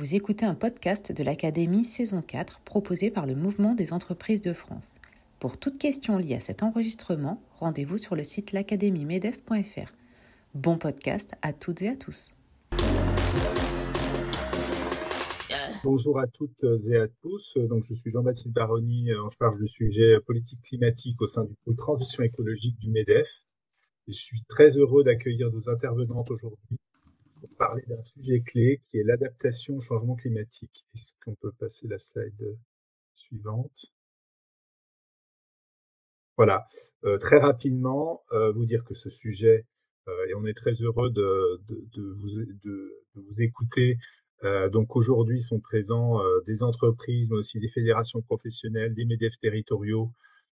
Vous écoutez un podcast de l'Académie saison 4 proposé par le Mouvement des entreprises de France. Pour toute question liée à cet enregistrement, rendez-vous sur le site l'académiemedef.fr. Bon podcast à toutes et à tous. Bonjour à toutes et à tous. Donc, je suis Jean-Baptiste Baroni, en charge du sujet politique climatique au sein du pôle transition écologique du MEDEF. Et je suis très heureux d'accueillir nos intervenantes aujourd'hui pour parler d'un sujet clé qui est l'adaptation au changement climatique. Est-ce qu'on peut passer la slide suivante? Voilà. Très rapidement, vous dire que ce sujet, et on est très heureux de vous écouter. Donc aujourd'hui sont présents des entreprises, mais aussi des fédérations professionnelles, des MEDEF territoriaux,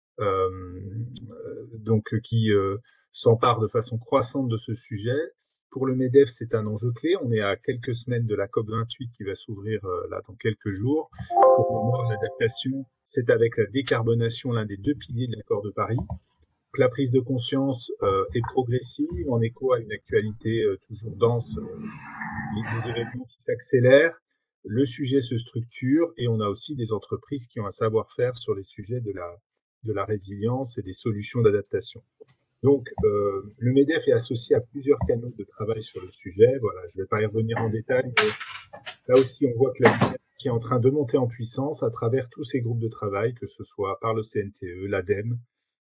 qui s'emparent de façon croissante de ce sujet. Pour le MEDEF, c'est un enjeu clé. On est à quelques semaines de la COP28 qui va s'ouvrir là dans quelques jours. Pour moi, l'adaptation, c'est avec la décarbonation l'un des deux piliers de l'accord de Paris. La prise de conscience est progressive, en écho à une actualité toujours dense, des événements qui s'accélèrent. Le sujet se structure et on a aussi des entreprises qui ont un savoir-faire sur les sujets de la résilience et des solutions d'adaptation. Donc, le MEDEF est associé à plusieurs canaux de travail sur le sujet. Voilà, je ne vais pas y revenir en détail, mais là aussi, on voit que la filière qui est en train de monter en puissance à travers tous ces groupes de travail, que ce soit par le CNTE, l'ADEME,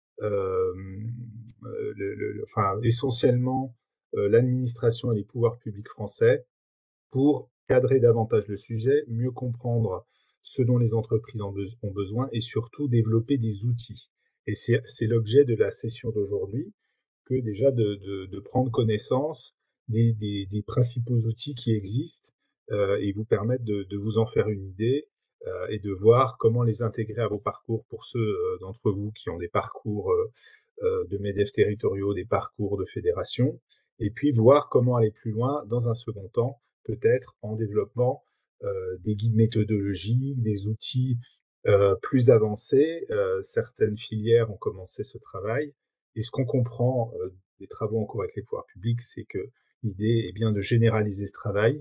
essentiellement l'administration et les pouvoirs publics français, pour cadrer davantage le sujet, mieux comprendre ce dont les entreprises ont besoin et surtout développer des outils. Et c'est l'objet de la session d'aujourd'hui, que déjà de prendre connaissance des principaux outils qui existent et vous permettre de vous en faire une idée et de voir comment les intégrer à vos parcours pour ceux d'entre vous qui ont des parcours de MEDEF territoriaux, des parcours de fédération, et puis voir comment aller plus loin dans un second temps, peut-être en développant des guides méthodologiques, des outils plus avancés. Certaines filières ont commencé ce travail. Et ce qu'on comprend des travaux en cours avec les pouvoirs publics, c'est que l'idée est bien de généraliser ce travail,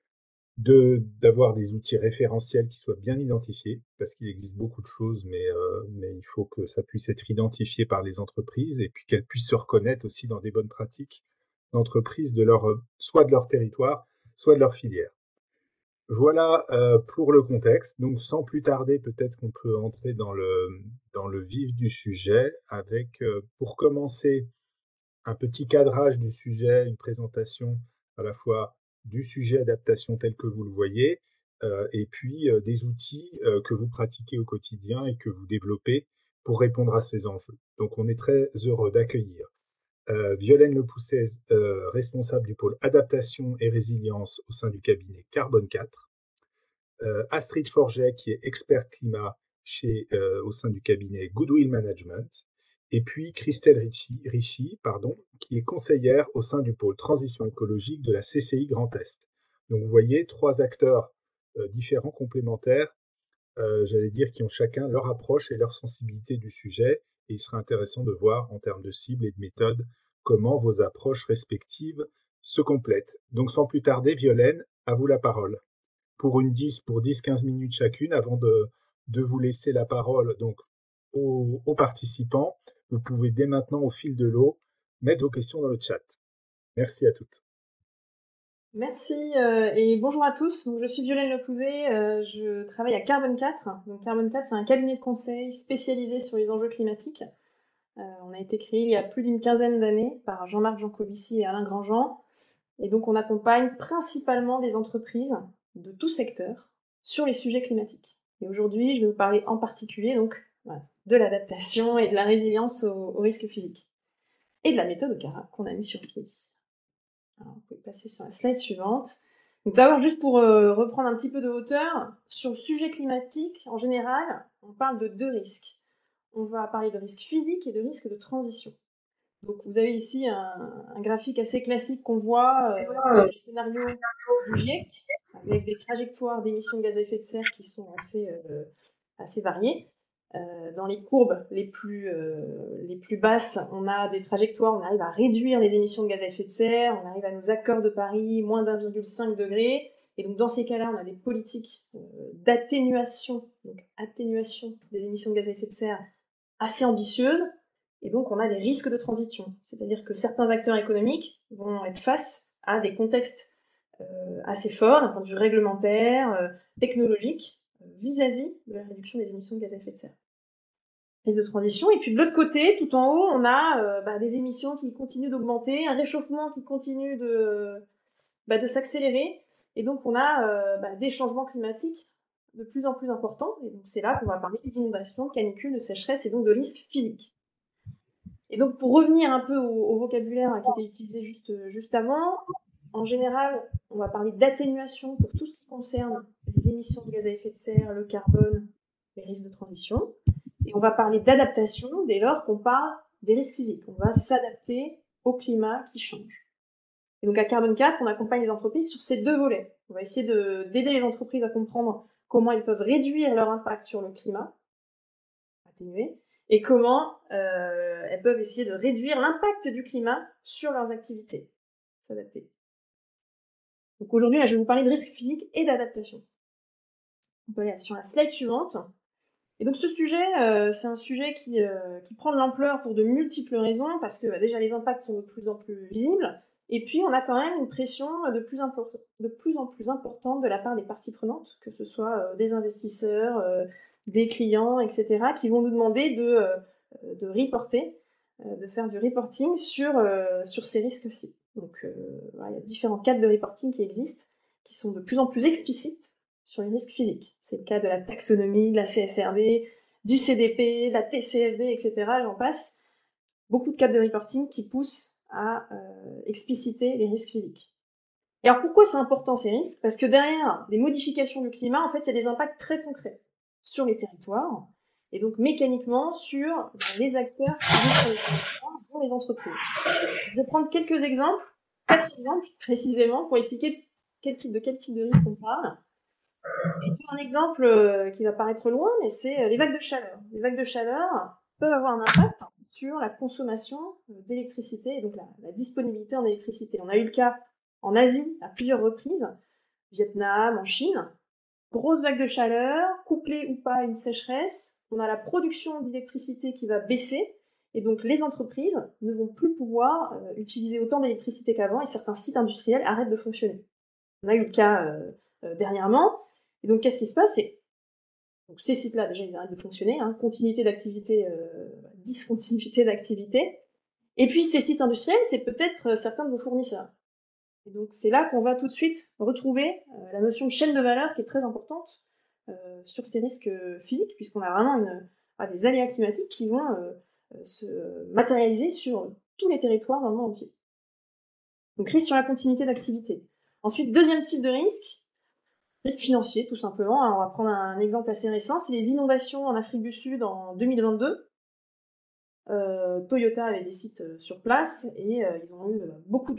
d'avoir des outils référentiels qui soient bien identifiés, parce qu'il existe beaucoup de choses, mais il faut que ça puisse être identifié par les entreprises et puis qu'elles puissent se reconnaître aussi dans des bonnes pratiques d'entreprise soit de leur territoire, soit de leur filière. Voilà pour le contexte. Donc, sans plus tarder, peut-être qu'on peut entrer dans le vif du sujet avec, pour commencer, un petit cadrage du sujet, une présentation à la fois du sujet adaptation tel que vous le voyez, et puis des outils que vous pratiquez au quotidien et que vous développez pour répondre à ces enjeux. Donc, on est très heureux d'accueillir Violaine Lepousset, responsable du pôle adaptation et résilience au sein du cabinet Carbone 4, Astrid Forget, qui est experte climat au sein du cabinet Goodwill Management, et puis Christelle Ricci, qui est conseillère au sein du pôle transition écologique de la CCI Grand Est. Donc vous voyez, trois acteurs différents, complémentaires, j'allais dire, qui ont chacun leur approche et leur sensibilité du sujet, et il serait intéressant de voir en termes de cible et de méthode comment vos approches respectives se complètent. Donc sans plus tarder, Violaine, à vous la parole. Pour 10-15 minutes chacune, avant de vous laisser la parole donc aux participants, vous pouvez dès maintenant, au fil de l'eau, mettre vos questions dans le chat. Merci à toutes. Merci et bonjour à tous. Donc, je suis Violaine Lepousset, je travaille à Carbone 4. Donc, Carbone 4, c'est un cabinet de conseil spécialisé sur les enjeux climatiques. On a été créé il y a plus d'une quinzaine d'années par Jean-Marc Jancovici et Alain Grandjean. Et donc, on accompagne principalement des entreprises de tout secteur sur les sujets climatiques. Et aujourd'hui, je vais vous parler en particulier donc, de l'adaptation et de la résilience aux risques physiques. Et de la méthode OCARA qu'on a mis sur pied. Alors, vous pouvez passer sur la slide suivante. Donc d'abord, juste pour reprendre un petit peu de hauteur, sur le sujet climatique, en général, on parle de deux risques. On va parler de risque physique et de risque de transition. Donc vous avez ici un graphique assez classique qu'on voit, le scénario du GIEC, avec des trajectoires d'émissions de gaz à effet de serre qui sont assez variées. Dans les courbes les plus basses, on a des trajectoires, on arrive à réduire les émissions de gaz à effet de serre, on arrive à nos accords de Paris, moins d'1,5 degré, Et donc, dans ces cas-là, on a des politiques d'atténuation, donc atténuation des émissions de gaz à effet de serre assez ambitieuses. Et donc, on a des risques de transition. C'est-à-dire que certains acteurs économiques vont être face à des contextes assez forts d'un point de vue réglementaire, technologique, vis-à-vis de la réduction des émissions de gaz à effet de serre. Risque de transition. Et puis de l'autre côté, tout en haut, on a des émissions qui continuent d'augmenter, un réchauffement qui continue de s'accélérer. Et donc, on a des changements climatiques de plus en plus importants. Et donc, c'est là qu'on va parler d'inondations, de canicules, de sécheresse et donc de risques physiques. Et donc, pour revenir un peu au vocabulaire qui était utilisé juste avant, en général, on va parler d'atténuation pour tout ce qui concerne les émissions de gaz à effet de serre, le carbone, les risques de transition. Et on va parler d'adaptation dès lors qu'on parle des risques physiques. On va s'adapter au climat qui change. Et donc à Carbone 4, on accompagne les entreprises sur ces deux volets. On va essayer d'aider les entreprises à comprendre comment elles peuvent réduire leur impact sur le climat, atténuer, et comment elles peuvent essayer de réduire l'impact du climat sur leurs activités, s'adapter. Donc aujourd'hui, là, je vais vous parler de risques physiques et d'adaptation. On peut aller sur la slide suivante. Et donc ce sujet, c'est un sujet qui prend de l'ampleur pour de multiples raisons, parce que déjà les impacts sont de plus en plus visibles, et puis on a quand même une pression de plus en plus importante de la part des parties prenantes, que ce soit des investisseurs, des clients, etc., qui vont nous demander de reporter, de faire du reporting sur ces risques-ci. Donc il y a différents cadres de reporting qui existent, qui sont de plus en plus explicites sur les risques physiques. C'est le cas de la taxonomie, de la CSRD, du CDP, de la TCFD, etc. J'en passe. Beaucoup de cadres de reporting qui poussent à expliciter les risques physiques. Et alors pourquoi c'est important ces risques? Parce que derrière les modifications du climat, en fait, il y a des impacts très concrets sur les territoires, et donc mécaniquement sur les acteurs qui vivent sur les territoires, dont les entreprises. Je vais prendre quelques exemples, 4 exemples précisément, pour expliquer de quel type de risque on parle. Un exemple qui va paraître loin, mais c'est les vagues de chaleur. Les vagues de chaleur peuvent avoir un impact sur la consommation d'électricité et donc la disponibilité en électricité. On a eu le cas en Asie à plusieurs reprises, Vietnam, en Chine. Grosse vague de chaleur, couplée ou pas à une sécheresse, on a la production d'électricité qui va baisser, et donc les entreprises ne vont plus pouvoir utiliser autant d'électricité qu'avant, et certains sites industriels arrêtent de fonctionner. On a eu le cas dernièrement. Et donc, qu'est-ce qui se passe? Donc, ces sites-là, déjà, ils arrêtent de fonctionner, continuité d'activité, discontinuité d'activité. Et puis, ces sites industriels, c'est peut-être certains de vos fournisseurs. Et donc, c'est là qu'on va tout de suite retrouver la notion de chaîne de valeur qui est très importante sur ces risques physiques, puisqu'on a vraiment des aléas climatiques qui vont se matérialiser sur tous les territoires dans le monde entier. Donc, risque sur la continuité d'activité. Ensuite, deuxième type de risque financier, tout simplement. Alors, on va prendre un exemple assez récent, c'est les inondations en Afrique du Sud en 2022. Toyota avait des sites sur place et ils ont eu beaucoup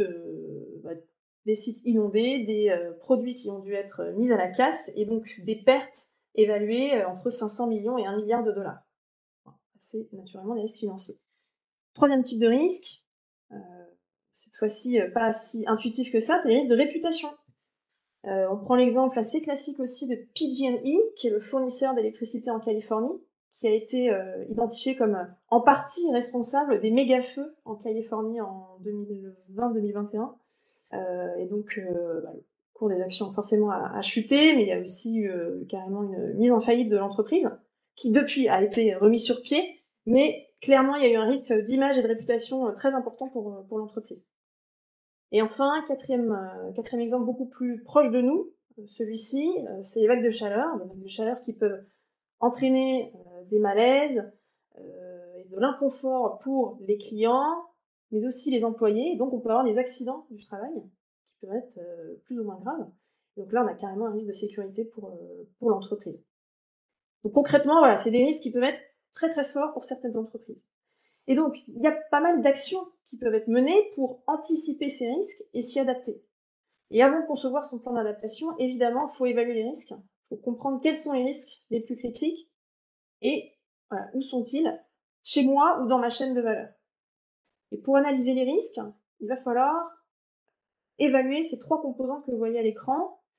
des sites inondés, des produits qui ont dû être mis à la casse et donc des pertes évaluées entre 500 millions et 1 milliard de dollars. C'est naturellement des risques financiers. Troisième type de risque, cette fois-ci pas si intuitif que ça, c'est les risques de réputation. On prend l'exemple assez classique aussi de PG&E, qui est le fournisseur d'électricité en Californie, qui a été identifié comme en partie responsable des méga-feux en Californie en 2020-2021. Et donc, le cours des actions forcément a chuté, mais il y a aussi eu carrément une mise en faillite de l'entreprise, qui depuis a été remise sur pied, mais clairement, il y a eu un risque d'image et de réputation très important pour l'entreprise. Et enfin, quatrième exemple beaucoup plus proche de nous, celui-ci, c'est les vagues de chaleur. Des vagues de chaleur qui peuvent entraîner des malaises et de l'inconfort pour les clients, mais aussi les employés. Et donc, on peut avoir des accidents du travail qui peuvent être plus ou moins graves. Donc là, on a carrément un risque de sécurité pour l'entreprise. Donc concrètement, voilà, c'est des risques qui peuvent être très très forts pour certaines entreprises. Et donc, il y a pas mal d'actions qui peuvent être menées pour anticiper ces risques et s'y adapter. Et avant de concevoir son plan d'adaptation, évidemment, il faut évaluer les risques, il faut comprendre quels sont les risques les plus critiques et où sont-ils chez moi ou dans ma chaîne de valeur. Et pour analyser les risques, il va falloir évaluer ces 3 composantes que vous voyez à l'écran.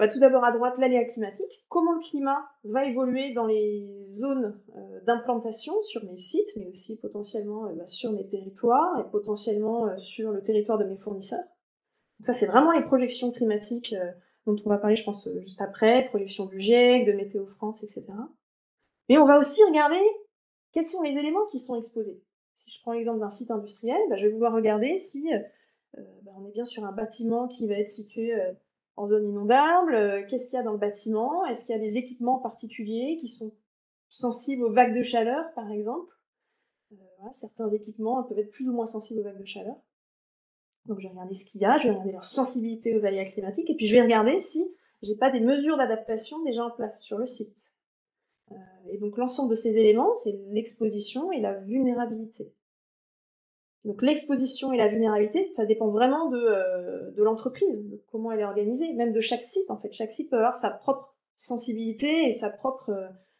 Tout d'abord à droite, l'aléa climatique. Comment le climat va évoluer dans les zones d'implantation sur mes sites, mais aussi potentiellement sur mes territoires et potentiellement sur le territoire de mes fournisseurs. Donc ça, c'est vraiment les projections climatiques dont on va parler, je pense, juste après, projections du GIEC, de Météo France, etc. Mais on va aussi regarder quels sont les éléments qui sont exposés. Si je prends l'exemple d'un site industriel, je vais vouloir regarder si on est bien sur un bâtiment qui va être situé en zone inondable, qu'est-ce qu'il y a dans le bâtiment, est-ce qu'il y a des équipements particuliers qui sont sensibles aux vagues de chaleur, par exemple. Certains équipements peuvent être plus ou moins sensibles aux vagues de chaleur. Donc je vais regarder ce qu'il y a, je vais regarder leur sensibilité aux aléas climatiques, et puis je vais regarder si j'ai pas des mesures d'adaptation déjà en place sur le site. Et donc l'ensemble de ces éléments, c'est l'exposition et la vulnérabilité. Donc l'exposition et la vulnérabilité, ça dépend vraiment de l'entreprise, de comment elle est organisée, même de chaque site en fait. Chaque site peut avoir sa propre sensibilité et sa propre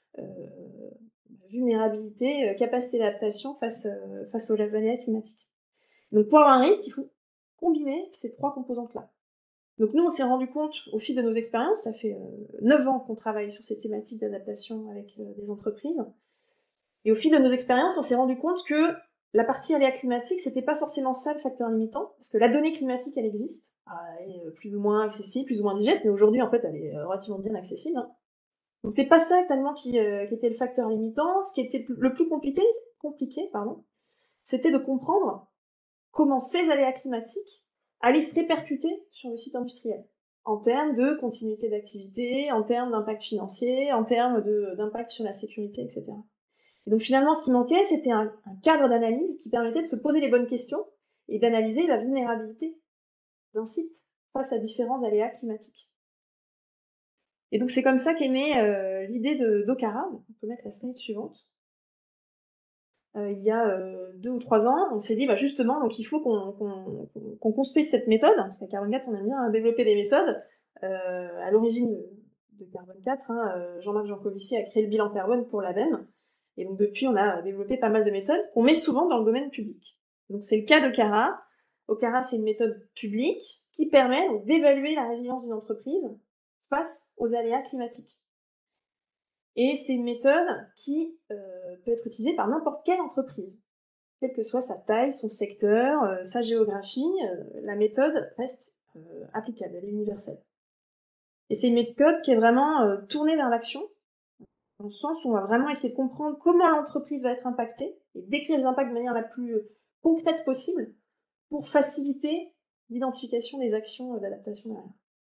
vulnérabilité, capacité d'adaptation face aux aléas climatiques. Donc pour avoir un risque, il faut combiner ces trois composantes-là. Donc nous, on s'est rendu compte au fil de nos expériences, ça fait 9 ans qu'on travaille sur ces thématiques d'adaptation avec des entreprises, et au fil de nos expériences, on s'est rendu compte que la partie aléa climatique, c'était pas forcément ça le facteur limitant, parce que la donnée climatique, elle existe, elle est plus ou moins accessible, plus ou moins digeste, mais aujourd'hui, en fait, elle est relativement bien accessible. Donc c'est pas ça tellement qui était le facteur limitant. Ce qui était le plus compliqué, c'était de comprendre comment ces aléas climatiques allaient se répercuter sur le site industriel, en termes de continuité d'activité, en termes d'impact financier, en termes d'impact sur la sécurité, etc. Et donc finalement, ce qui manquait, c'était un cadre d'analyse qui permettait de se poser les bonnes questions et d'analyser la vulnérabilité d'un site face à différents aléas climatiques. Et donc c'est comme ça qu'est née l'idée d'Okara. On peut mettre la slide suivante. Il y a 2 ou 3 ans, on s'est dit justement, donc il faut qu'on construise cette méthode, parce qu'à Carbone 4, on aime bien développer des méthodes. À l'origine de Carbone 4, Jean-Marc Jancovici a créé le bilan carbone pour l'ADEME, et donc depuis, on a développé pas mal de méthodes qu'on met souvent dans le domaine public. Donc c'est le cas d'Okara. Okara, c'est une méthode publique qui permet d'évaluer la résilience d'une entreprise face aux aléas climatiques. Et c'est une méthode qui peut être utilisée par n'importe quelle entreprise. Quelle que soit sa taille, son secteur, sa géographie, la méthode reste applicable, elle est universelle. Et c'est une méthode qui est vraiment tournée vers l'action, dans le sens où on va vraiment essayer de comprendre comment l'entreprise va être impactée et décrire les impacts de manière la plus concrète possible pour faciliter l'identification des actions d'adaptation derrière.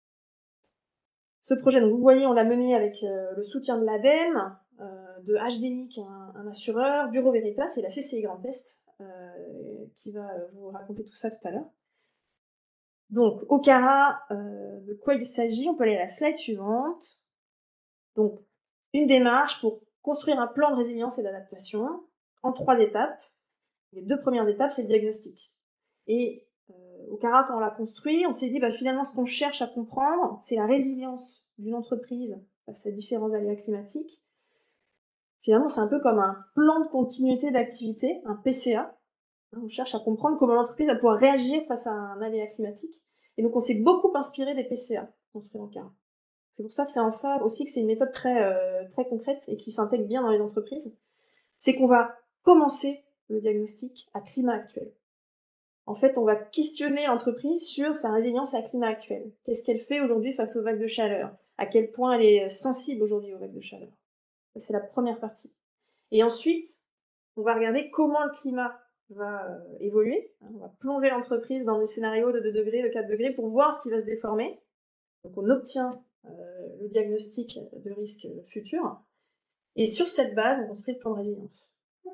Ce projet, donc vous voyez, on l'a mené avec le soutien de l'ADEME, de HDI, qui est un assureur, Bureau Veritas et la CCI Grand Est, qui va vous raconter tout ça tout à l'heure. Donc, Okara, de quoi il s'agit? On peut aller à la slide suivante. Donc, une démarche pour construire un plan de résilience et d'adaptation en 3 étapes. Les 2 premières étapes, c'est le diagnostic. Et Okara, quand on l'a construit, on s'est dit, finalement, ce qu'on cherche à comprendre, c'est la résilience d'une entreprise face à différents aléas climatiques. Finalement, c'est un peu comme un plan de continuité d'activité, un PCA. On cherche à comprendre comment l'entreprise va pouvoir réagir face à un aléa climatique. Et donc, on s'est beaucoup inspiré des PCA construits en Okara. C'est pour ça que c'est en ça aussi que c'est une méthode très, très concrète et qui s'intègre bien dans les entreprises. C'est qu'on va commencer le diagnostic à climat actuel. En fait, on va questionner l'entreprise sur sa résilience à climat actuel. Qu'est-ce qu'elle fait aujourd'hui face aux vagues de chaleur? À quel point elle est sensible aujourd'hui aux vagues de chaleur? Ça, c'est la première partie. Et ensuite, on va regarder comment le climat va évoluer. On va plonger l'entreprise dans des scénarios de 2 degrés, de 4 degrés pour voir ce qui va se déformer. Donc on obtient le diagnostic de risque futur. Et sur cette base, on construit le plan de résilience.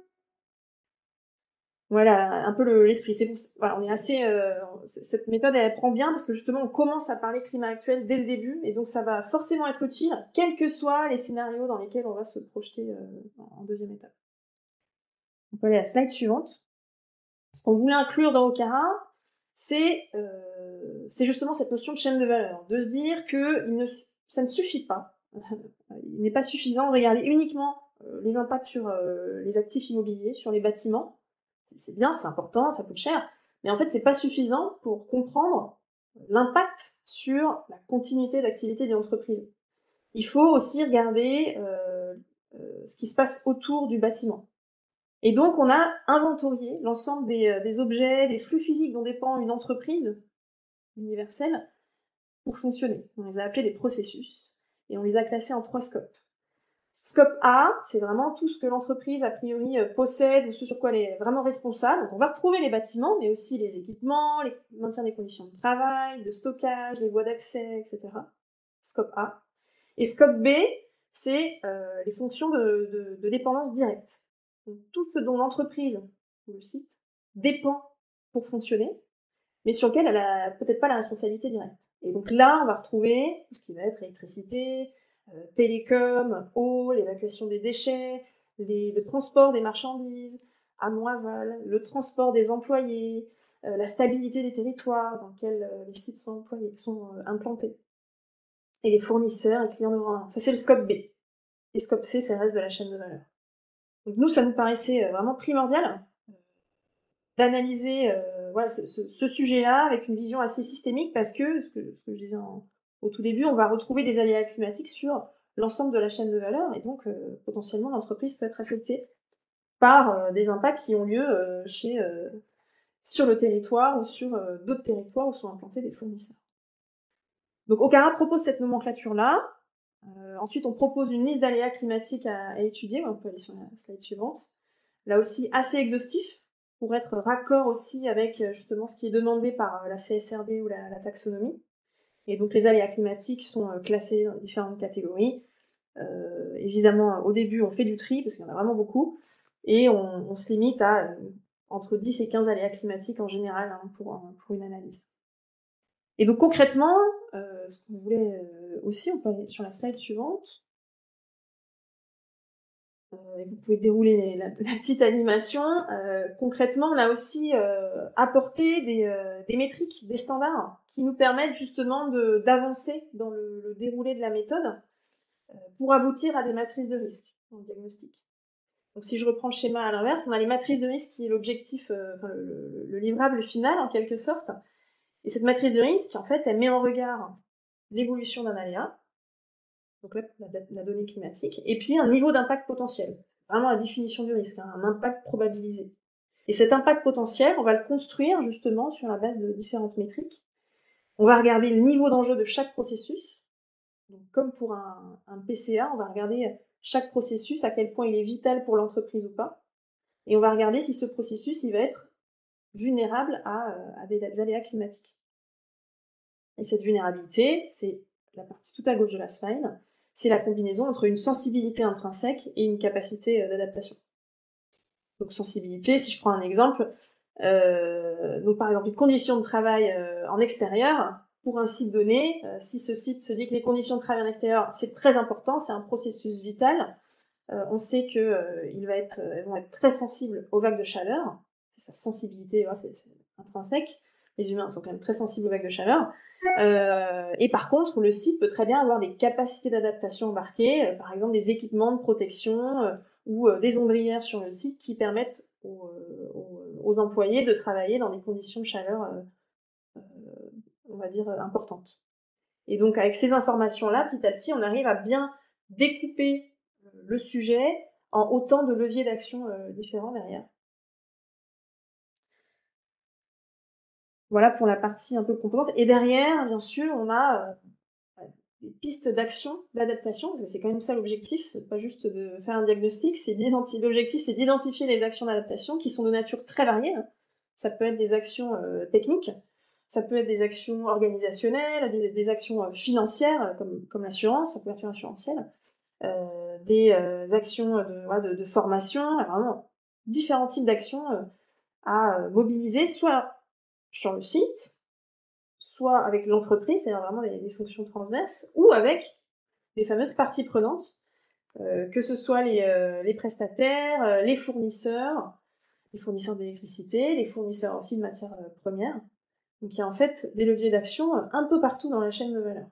Voilà un peu l'esprit. On est assez. Cette méthode, elle prend bien parce que justement, on commence à parler climat actuel dès le début, et donc ça va forcément être utile, quels que soient les scénarios dans lesquels on va se projeter en deuxième étape. On peut aller à la slide suivante. Ce qu'on voulait inclure dans Okara, c'est justement cette notion de chaîne de valeur, de se dire que ça ne suffit pas. Il n'est pas suffisant de regarder uniquement les impacts sur les actifs immobiliers, sur les bâtiments. C'est bien, c'est important, ça coûte cher, mais en fait, c'est pas suffisant pour comprendre l'impact sur la continuité d'activité d'une entreprise. Il faut aussi regarder ce qui se passe autour du bâtiment. Et donc, on a inventorié l'ensemble des objets, des flux physiques dont dépend une entreprise universelle pour fonctionner. On les a appelés des processus et on les a classés en 3 scopes. Scope A, c'est vraiment tout ce que l'entreprise, a priori, possède ou ce sur quoi elle est vraiment responsable. Donc, on va retrouver les bâtiments, mais aussi les équipements, le maintien des conditions de travail, de stockage, les voies d'accès, etc. Scope A. Et scope B, c'est les fonctions de dépendance directe. Donc, tout ce dont l'entreprise ou le site dépend pour fonctionner, mais sur lequel elle a peut-être pas la responsabilité directe. Et donc là, on va retrouver tout ce qui va être électricité, télécom, eau, l'évacuation des déchets, le transport des marchandises, amont-aval, le transport des employés, la stabilité des territoires dans lesquels les sites sont implantés, et les fournisseurs et clients de rang 1. Ça, c'est le scope B. Et scope C, c'est le reste de la chaîne de valeur. Donc nous, ça nous paraissait vraiment primordial d'analyser voilà, ce sujet-là avec une vision assez systémique parce que, ce que je disais au tout début, on va retrouver des aléas climatiques sur l'ensemble de la chaîne de valeur et donc potentiellement l'entreprise peut être affectée par des impacts qui ont lieu sur le territoire ou sur d'autres territoires où sont implantés des fournisseurs. Donc Okara propose cette nomenclature-là. Ensuite, on propose une liste d'aléas climatiques à étudier. On peut aller sur la slide suivante. Là aussi, assez exhaustif, pour être raccord aussi avec justement ce qui est demandé par la CSRD ou la taxonomie. Et donc les aléas climatiques sont classés dans différentes catégories. Évidemment, au début, on fait du tri, parce qu'il y en a vraiment beaucoup, et on se limite à entre 10 et 15 aléas climatiques en général pour une analyse. Et donc concrètement, ce qu'on voulait aussi, on peut aller sur la slide suivante. Vous pouvez dérouler la petite animation. Concrètement, on a aussi apporté des métriques, des standards qui nous permettent justement d'avancer dans le déroulé de la méthode pour aboutir à des matrices de risque en diagnostic. Donc si je reprends le schéma à l'inverse, on a les matrices de risque qui est l'objectif, le livrable final en quelque sorte. Et cette matrice de risque, en fait, elle met en regard l'évolution d'un aléa, donc là, la donnée climatique, et puis un niveau d'impact potentiel. Vraiment la définition du risque, un impact probabilisé. Et cet impact potentiel, on va le construire justement sur la base de différentes métriques. On va regarder le niveau d'enjeu de chaque processus. Donc, comme pour un PCA, on va regarder chaque processus, à quel point il est vital pour l'entreprise ou pas. Et on va regarder si ce processus il va être vulnérable à des aléas climatiques. Et cette vulnérabilité, c'est la partie tout à gauche de la slide, c'est la combinaison entre une sensibilité intrinsèque et une capacité d'adaptation. Donc sensibilité, si je prends un exemple, donc par exemple une condition de travail en extérieur, pour un site donné, si ce site se dit que les conditions de travail en extérieur, c'est très important, c'est un processus vital, on sait qu'ils vont être très sensibles aux vagues de chaleur, sa sensibilité, voilà, c'est intrinsèque, les humains sont quand même très sensibles aux vagues de chaleur, et par contre, le site peut très bien avoir des capacités d'adaptation embarquées, par exemple des équipements de protection ou des ombrières sur le site qui permettent aux employés de travailler dans des conditions de chaleur, on va dire, importantes. Et donc, avec ces informations-là, petit à petit, on arrive à bien découper le sujet en autant de leviers d'action différents derrière. Voilà pour la partie un peu composante. Et derrière, bien sûr, on a des pistes d'action, d'adaptation, parce que c'est quand même ça l'objectif, pas juste de faire un diagnostic, l'objectif c'est d'identifier les actions d'adaptation qui sont de nature très variée. Ça peut être des actions techniques, ça peut être des actions organisationnelles, des actions financières, comme l'assurance, la couverture assurantielle, des actions de formation, vraiment différents types d'actions à mobiliser, soit sur le site, soit avec l'entreprise, c'est-à-dire vraiment des fonctions transverses, ou avec les fameuses parties prenantes, que ce soit les prestataires, les fournisseurs d'électricité, les fournisseurs aussi de matières premières. Donc il y a en fait des leviers d'action un peu partout dans la chaîne de valeur.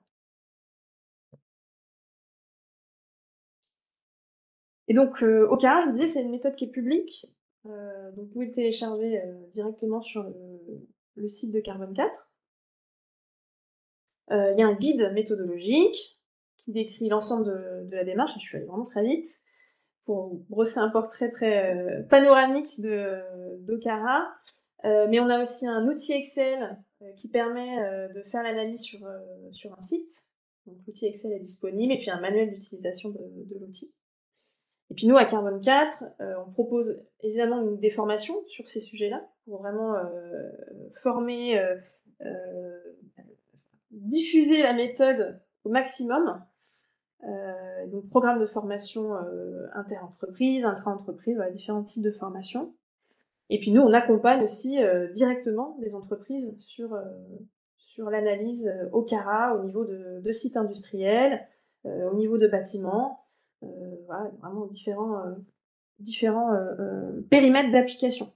Et donc Okara, je vous disais, c'est une méthode qui est publique, donc vous pouvez le télécharger directement sur le site de Carbone 4. Il y a un guide méthodologique qui décrit l'ensemble de la démarche. Je suis allée vraiment très vite pour brosser un portrait très panoramique d'Okara. Mais on a aussi un outil Excel qui permet de faire l'analyse sur un site. Donc l'outil Excel est disponible et puis un manuel d'utilisation de l'outil. Et puis nous, à Carbone 4, on propose évidemment des formations sur ces sujets-là pour vraiment former, diffuser la méthode au maximum. Donc programme de formation inter-entreprise, intra-entreprise, voilà, différents types de formations. Et puis nous, on accompagne aussi directement les entreprises sur l'analyse Okara au niveau de sites industriels, au niveau de bâtiments, voilà, vraiment différents périmètres d'application.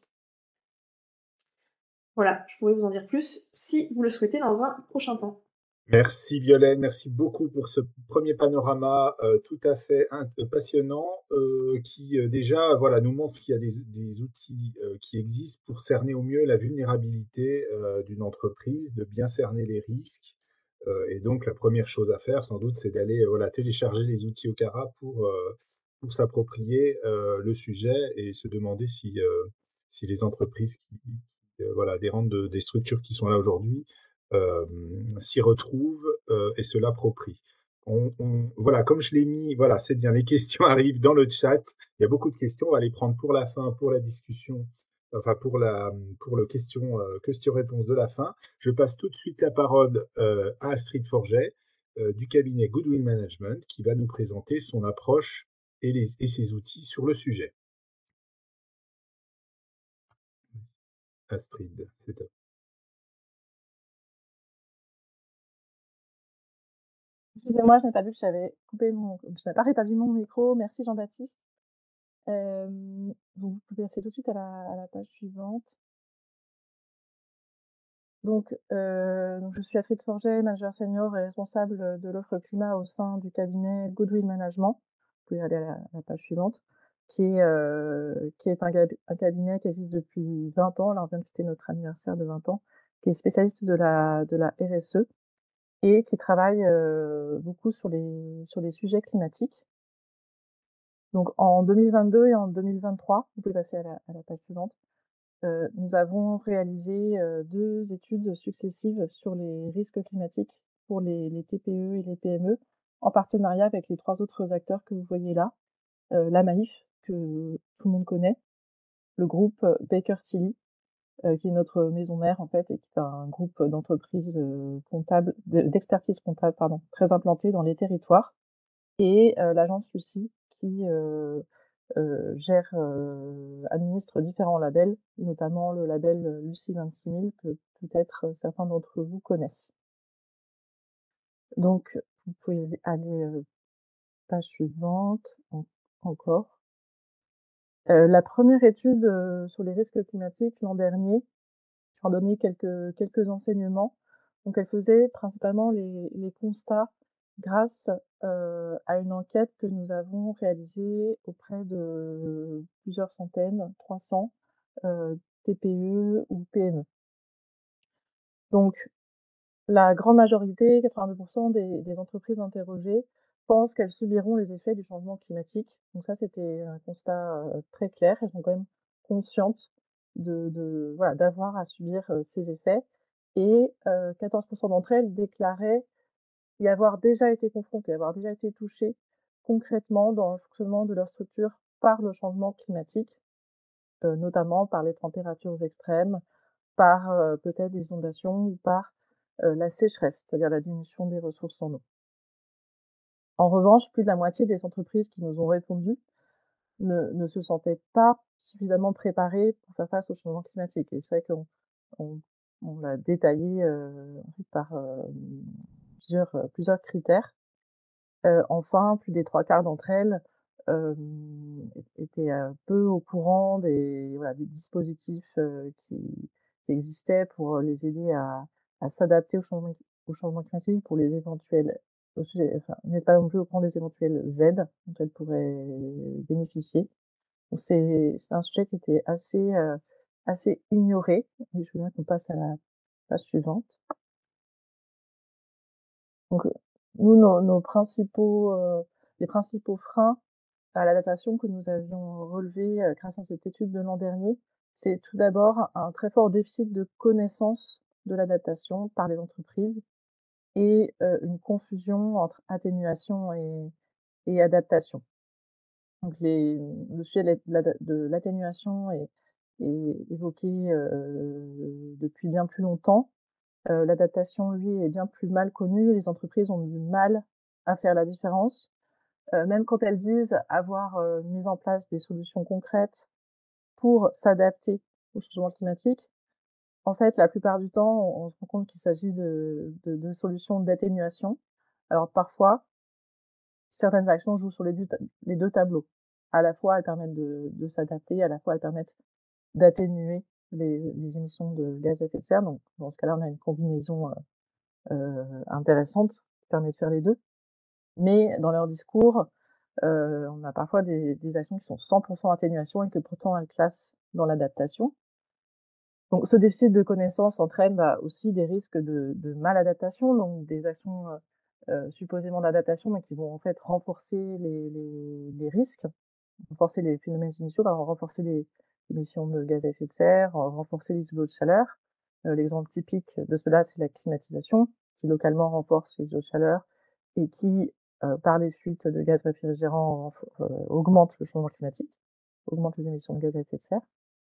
Voilà, je pourrais vous en dire plus si vous le souhaitez dans un prochain temps. Merci Violaine, merci beaucoup pour ce premier panorama tout à fait passionnant qui déjà voilà, nous montre qu'il y a des outils qui existent pour cerner au mieux la vulnérabilité d'une entreprise, de bien cerner les risques. Et donc la première chose à faire sans doute, c'est d'aller voilà, télécharger les outils Okara pour s'approprier le sujet et se demander si les entreprises voilà, des structures qui sont là aujourd'hui euh, s'y retrouvent et se l'approprient. Voilà, comme je l'ai mis, voilà, c'est bien, les questions arrivent dans le chat. Il y a beaucoup de questions, on va les prendre pour la fin, pour la discussion, enfin pour le question-réponse de la fin. Je passe tout de suite la parole à Astrid Forget du cabinet Goodwill Management qui va nous présenter son approche et ses outils sur le sujet. Astrid, c'est à Excusez-moi, je n'ai pas vu que je n'ai pas rétabli mon micro. Merci Jean-Baptiste. Donc vous pouvez passer tout de suite à la page suivante. Donc je suis Astrid Forget, manager senior et responsable de l'offre climat au sein du cabinet Goodwill Management. Vous pouvez aller à la page suivante, qui est un cabinet qui existe depuis 20 ans. Là, on vient de fêter notre anniversaire de 20 ans, qui est spécialiste de la RSE et qui travaille beaucoup sur les sujets climatiques. Donc en 2022 et en 2023, vous pouvez passer à la page suivante, nous avons réalisé 2 études successives sur les risques climatiques pour les TPE et les PME, en partenariat avec les 3 autres acteurs que vous voyez là. La Maïf, que tout le monde connaît, le groupe Baker Tilly, qui est notre maison mère en fait, et qui est un groupe d'entreprises comptables, d'expertise comptable, pardon, très implanté dans les territoires, et l'agence Lucie qui gère, administre différents labels, notamment le label Lucie 26000 que peut-être certains d'entre vous connaissent. Donc, vous pouvez aller page suivante, encore. La première étude sur les risques climatiques l'an dernier, je vais en donner quelques enseignements. Donc, elle faisait principalement les constats grâce à une enquête que nous avons réalisée auprès de plusieurs centaines, 300 TPE ou PME. Donc, la grande majorité, 82% des entreprises interrogées, pensent qu'elles subiront les effets du changement climatique. Donc ça, c'était un constat très clair. Elles sont quand même conscientes voilà, d'avoir à subir ces effets. Et 14% d'entre elles déclaraient y avoir déjà été confrontées, avoir déjà été touchées concrètement dans le fonctionnement de leur structure par le changement climatique, notamment par les températures extrêmes, par peut-être des inondations ou par la sécheresse, c'est-à-dire la diminution des ressources en eau. En revanche, plus de la moitié des entreprises qui nous ont répondu ne se sentaient pas suffisamment préparées pour faire face au changement climatique. Et c'est vrai qu'on l'a détaillé par plusieurs critères. Enfin, plus des 3/4 d'entre elles étaient peu au courant voilà, des dispositifs qui existaient pour les aider à s'adapter au changement climatique, pour les éventuels, enfin, n'êtes pas non plus au courant des éventuelles aides dont elles pourraient bénéficier. Donc c'est un sujet qui était assez ignoré. Et je veux bien qu'on passe à la page suivante. Donc, nous, nos principaux, les principaux freins à l'adaptation que nous avions relevés grâce à cette étude de l'an dernier, c'est tout d'abord un très fort déficit de connaissance de l'adaptation par les entreprises et une confusion entre atténuation et adaptation. Donc le sujet de l'atténuation est évoqué depuis bien plus longtemps. L'adaptation, lui, est bien plus mal connue. Les entreprises ont du mal à faire la différence. Même quand elles disent avoir mis en place des solutions concrètes pour s'adapter au changement climatique, en fait, la plupart du temps, on se rend compte qu'il s'agit de solutions d'atténuation. Alors parfois, certaines actions jouent sur les 2 tableaux. À la fois, elles permettent de s'adapter, à la fois elles permettent d'atténuer les émissions de gaz à effet de serre. Donc dans ce cas-là, on a une combinaison, intéressante qui permet de faire les 2. Mais dans leur discours, on a parfois des actions qui sont 100 atténuation et que pourtant elles classent dans l'adaptation. Donc ce déficit de connaissances entraîne, aussi des risques de maladaptation, donc des actions, supposément d'adaptation, mais qui vont en fait renforcer les risques, renforcer les phénomènes initiaux, renforcer les émissions de gaz à effet de serre, renforcer les îlots de chaleur. L'exemple typique de cela, c'est la climatisation, qui localement renforce les îlots de chaleur et qui, par les fuites de gaz réfrigérants, augmente le changement climatique, augmente les émissions de gaz à effet de serre.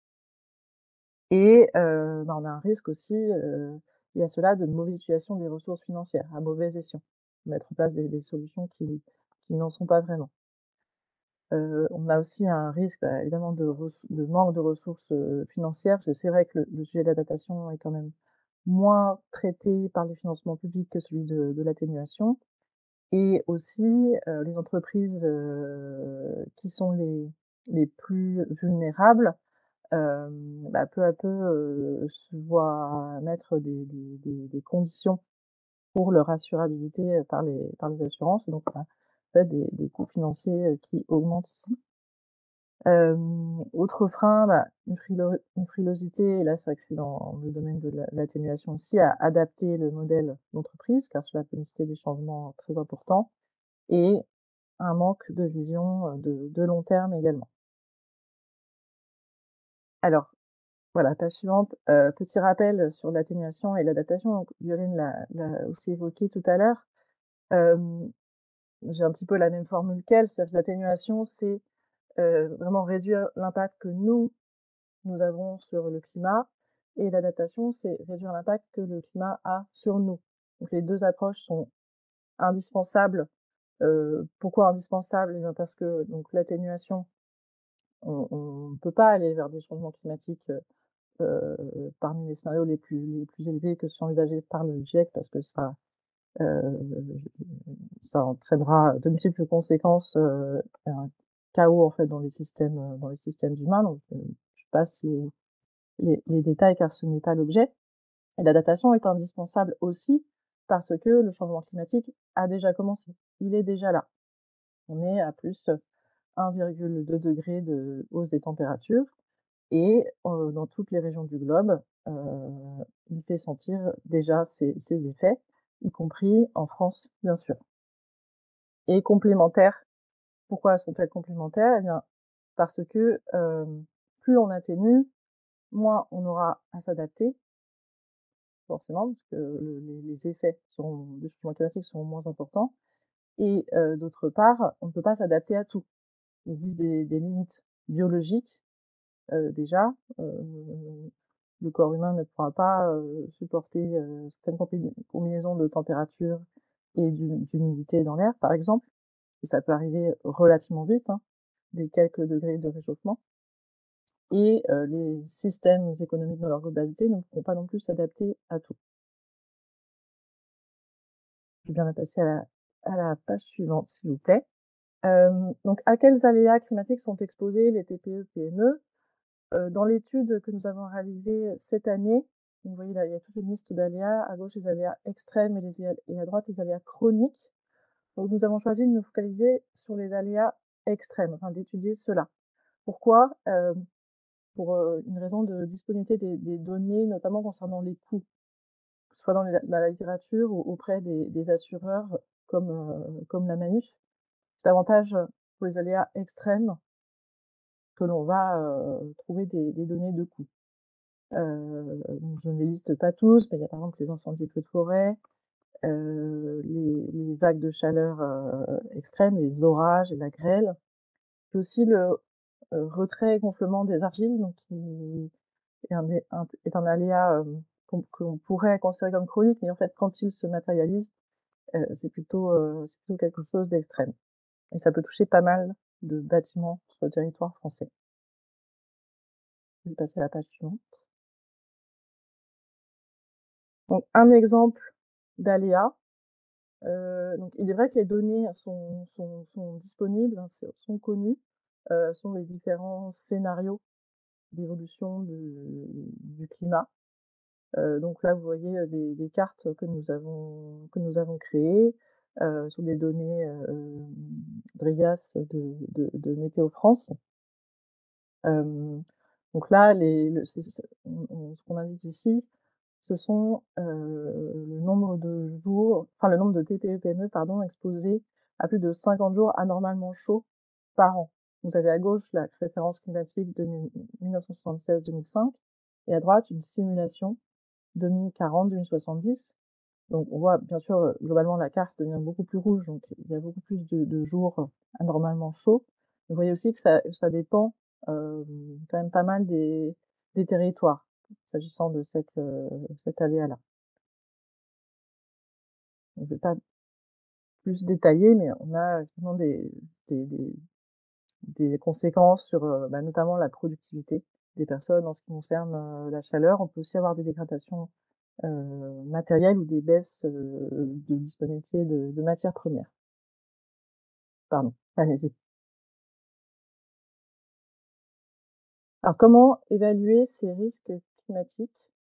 Et on a un risque aussi, lié à cela, de mauvaise utilisation des ressources financières, à mauvais escient. Mettre en place des solutions qui n'en sont pas vraiment. On a aussi un risque, évidemment de manque de ressources, financières, parce que c'est vrai que le sujet de l'adaptation est quand même moins traité par les financements publics que celui de l'atténuation. Et aussi, les entreprises, qui sont les plus vulnérables, peu à peu, se voient mettre des conditions pour leur assurabilité, par les assurances. Donc on a en fait des coûts financiers, qui augmentent ici. Autre frein, une frilosité, et là c'est vrai que c'est dans le domaine de l'atténuation aussi, à adapter le modèle d'entreprise, car cela peut nécessiter des changements très importants et un manque de vision, de long terme également. Alors voilà, page suivante. Petit rappel sur l'atténuation et l'adaptation, donc Violaine l'a aussi évoqué tout à l'heure. J'ai un petit peu la même formule qu'elle, c'est-à-dire que l'atténuation, c'est, vraiment réduire l'impact que nous avons sur le climat, et l'adaptation, c'est réduire l'impact que le climat a sur nous. Donc les 2 approches sont indispensables. Pourquoi indispensables? Eh bien parce que donc l'atténuation, on ne peut pas aller vers des changements climatiques, parmi les scénarios les plus élevés que sont envisagés par le GIEC, parce que heu, ça entraînera de multiples conséquences, un chaos en fait dans les systèmes humains. Donc, je passe les détails car ce n'est pas l'objet. Et l'adaptation est indispensable aussi parce que le changement climatique a déjà commencé. Il est déjà là. On est à plus 1,2 degré de hausse des températures et dans toutes les régions du globe, il fait sentir déjà ses effets, y compris en France, bien sûr. Et complémentaires, pourquoi sont-elles complémentaires? Eh bien, parce que, plus on atténue, moins on aura à s'adapter, forcément, parce que les effets du changement climatique seront moins importants et d'autre part, on ne peut pas s'adapter à tout. Il existe des limites biologiques, déjà, le corps humain ne pourra pas, supporter, certaines combinaisons de température et d'humidité dans l'air, par exemple, et ça peut arriver relativement vite, hein, des quelques degrés de réchauffement. Et les systèmes économiques dans leur globalité ne pourront pas non plus s'adapter à tout. Je veux bien la passer à la page suivante, s'il vous plaît. Donc à quels aléas climatiques sont exposés les TPE-PME? Dans l'étude que nous avons réalisée cette année, vous voyez là, il y a toute une liste d'aléas. À gauche, les aléas extrêmes et à droite, les aléas chroniques. Donc nous avons choisi de nous focaliser sur les aléas extrêmes, enfin d'étudier cela. Pourquoi? Pour une raison de disponibilité des données, notamment concernant les coûts. soit dans la littérature ou auprès des assureurs comme la Manif. C'est davantage pour les aléas extrêmes que l'on va trouver des données de coût. Donc je ne les liste pas tous, mais il y a par exemple les incendies de feux de forêt, les vagues de chaleur extrêmes, les orages et la grêle. Puis aussi le retrait et gonflement des argiles, donc qui est un aléa que l'on pourrait considérer comme chronique, mais en fait quand il se matérialise, c'est plutôt quelque chose d'extrême. Et ça peut toucher pas mal de bâtiments sur le territoire français. Je vais passer à la page suivante. Donc un exemple d'aléa. Donc il est vrai que les données sont disponibles, hein, sont connues, sont les différents scénarios d'évolution du climat. Donc là, vous voyez des cartes que nous avons créées sur des données DRIAS de Météo France. Donc là, ce qu'on indique ici, ce sont le nombre de jours, enfin le nombre de TPE-PME pardon, exposés à plus de 50 jours anormalement chauds par an. Vous avez à gauche la référence climatique de 1976-2005 et à droite une simulation 2040-2070. Donc on voit bien sûr globalement la carte devient beaucoup plus rouge, donc il y a beaucoup plus de jours anormalement chauds. Vous voyez aussi que ça dépend quand même pas mal des territoires s'agissant de cet aléa-là. Je ne vais pas plus détailler, mais on a effectivement des conséquences sur notamment la productivité des personnes en ce qui concerne la chaleur. On peut aussi avoir des dégradations matérielles ou des baisses de disponibilité de matières premières. Pardon, allez-y. Alors, comment évaluer ces risques climatiques?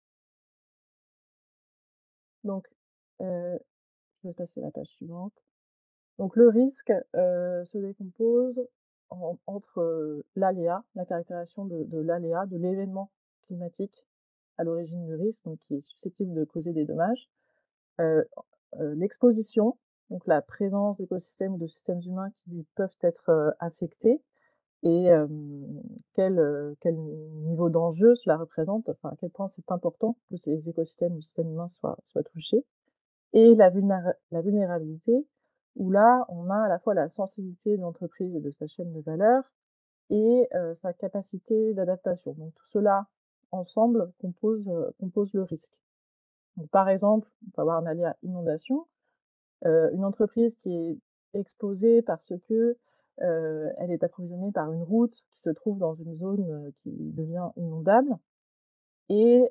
Donc, je vais passer à la page suivante. Donc, le risque se décompose entre l'aléa, la caractérisation de l'aléa, de l'événement climatique à l'origine du risque, donc qui est susceptible de causer des dommages, l'exposition, donc la présence d'écosystèmes ou de systèmes humains qui peuvent être affectés, et quel niveau d'enjeu cela représente, enfin à quel point c'est important que ces écosystèmes ou systèmes humains soient touchés, et la vulnérabilité, où là, on a à la fois la sensibilité de l'entreprise et de sa chaîne de valeur et sa capacité d'adaptation. Donc tout cela ensemble compose le risque. Donc, par exemple, on peut avoir un aléa inondation, une entreprise qui est exposée parce que elle est approvisionnée par une route qui se trouve dans une zone qui devient inondable et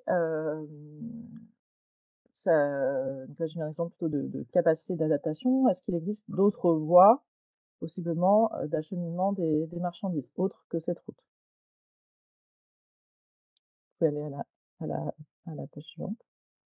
donc là j'ai un exemple plutôt de capacité d'adaptation. Est-ce qu'il existe d'autres voies possiblement d'acheminement des marchandises autres que cette route? Vous pouvez aller à la page suivante.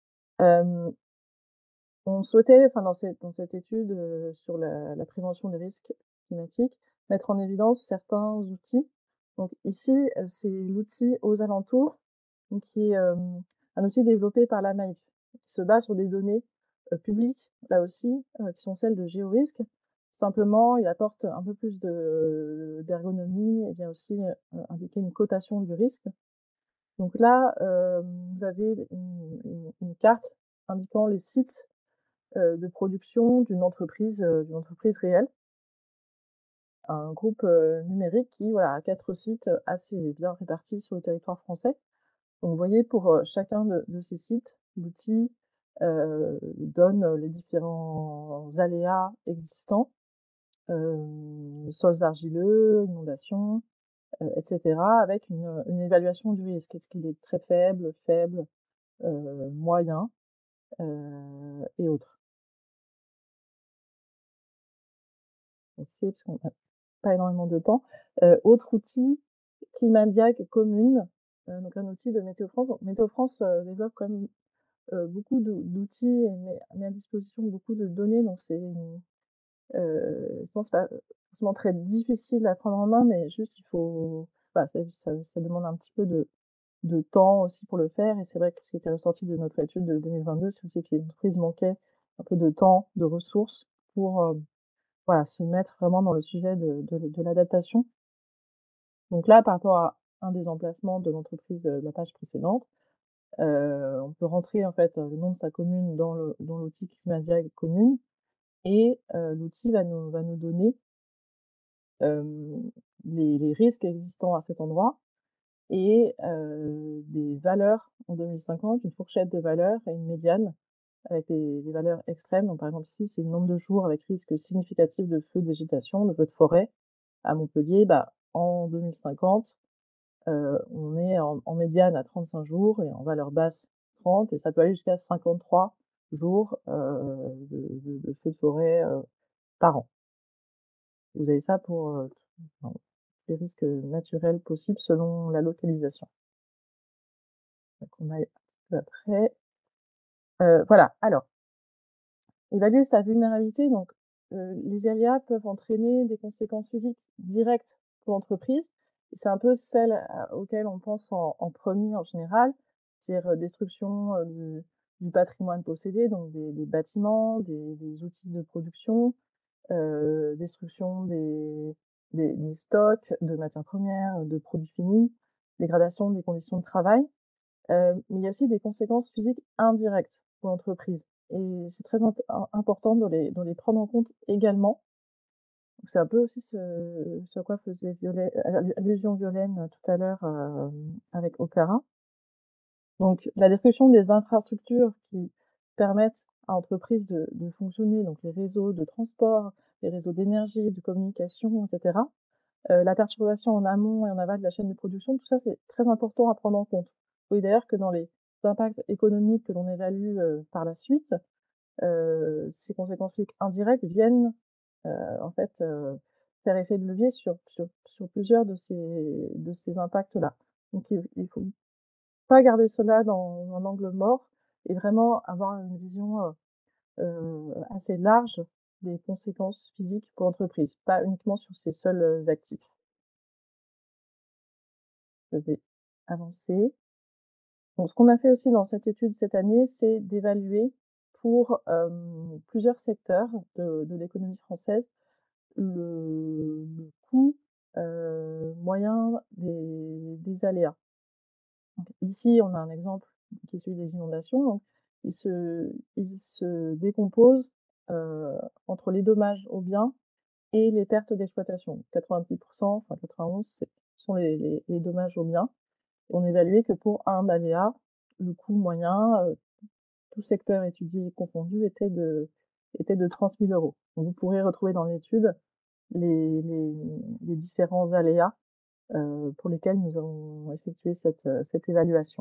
On souhaitait, enfin dans cette étude sur la prévention des risques climatiques, mettre en évidence certains outils. Donc ici, c'est l'outil Aux Alentours, donc qui est un outil développé par la Maif, qui se base sur des données publiques, là aussi, qui sont celles de GeoRisque. Simplement, il apporte un peu plus d'ergonomie et vient aussi indiquer une cotation du risque. Donc là, vous avez une carte indiquant les sites de production d'une entreprise réelle. Un groupe numérique qui voilà, a 4 sites assez bien répartis sur le territoire français. Donc vous voyez pour chacun de ces sites, l'outil donne les différents aléas existants, sols argileux, inondations, etc., avec une évaluation du risque. Est-ce qu'il est très faible, moyen et autres. Parce qu'on n'a pas énormément de temps. Autre outil, Climadiag Commune, donc un outil de Météo France. Donc, Météo France développe quand même beaucoup d'outils et met à disposition beaucoup de données, donc c'est, je pense pas forcément très difficile à prendre en main, mais juste il faut, voilà, ça demande un petit peu de de temps aussi pour le faire. Et c'est vrai que ce qui était ressorti de notre étude de 2022, c'est aussi que les entreprises manquaient un peu de temps, de ressources pour voilà, se mettre vraiment dans le sujet de l'adaptation. Donc là, par rapport à un des emplacements de l'entreprise de la page précédente, on peut rentrer en fait le nom de sa commune dans l'outil Climadia commune et l'outil va nous donner les risques existants à cet endroit et des valeurs en 2050, une fourchette de valeurs et une médiane avec des valeurs extrêmes. Donc par exemple ici, c'est le nombre de jours avec risque significatif de feux de végétation, de feux de forêt à Montpellier. En 2050, on est en médiane à 35 jours et en valeur basse 30, et ça peut aller jusqu'à 53 jours de feux de forêt par an. Vous avez ça pour les risques naturels possibles selon la localisation. Donc on aille un petit peu après. Voilà, alors, évaluer sa vulnérabilité, donc les aléas peuvent entraîner des conséquences physiques directes pour l'entreprise. Et c'est un peu celles auxquelles on pense en premier en général, c'est-à-dire destruction du patrimoine possédé, donc des bâtiments, des outils de production, destruction des stocks de matières premières, de produits finis, dégradation des conditions de travail. Mais il y a aussi des conséquences physiques indirectes pour l'entreprise. Et c'est très important de les prendre en compte également. Donc c'est un peu aussi ce à quoi faisait allusion Violaine tout à l'heure avec Okara. Donc la destruction des infrastructures qui permettent à l'entreprise de fonctionner, donc les réseaux de transport, les réseaux d'énergie, de communication, etc. La perturbation en amont et en aval de la chaîne de production, tout ça c'est très important à prendre en compte. Vous voyez d'ailleurs que dans les impacts économiques que l'on évalue par la suite, ces conséquences physiques indirectes viennent en fait faire effet de levier sur plusieurs de ces impacts-là. Donc il faut pas garder cela dans un angle mort et vraiment avoir une vision assez large des conséquences physiques pour l'entreprise, pas uniquement sur ses seuls actifs. Je vais avancer. Donc ce qu'on a fait aussi dans cette étude cette année, c'est d'évaluer pour plusieurs secteurs de l'économie française le coût moyen des aléas. Donc ici, on a un exemple qui est celui des inondations. Donc il se décompose entre les dommages aux biens et les pertes d'exploitation. 90%, enfin 91, sont les dommages aux biens. On évaluait que pour un aléa, le coût moyen, tout secteur étudié confondu, était de 30 000 euros. Donc vous pourrez retrouver dans l'étude les différents aléas pour lesquels nous avons effectué cette évaluation.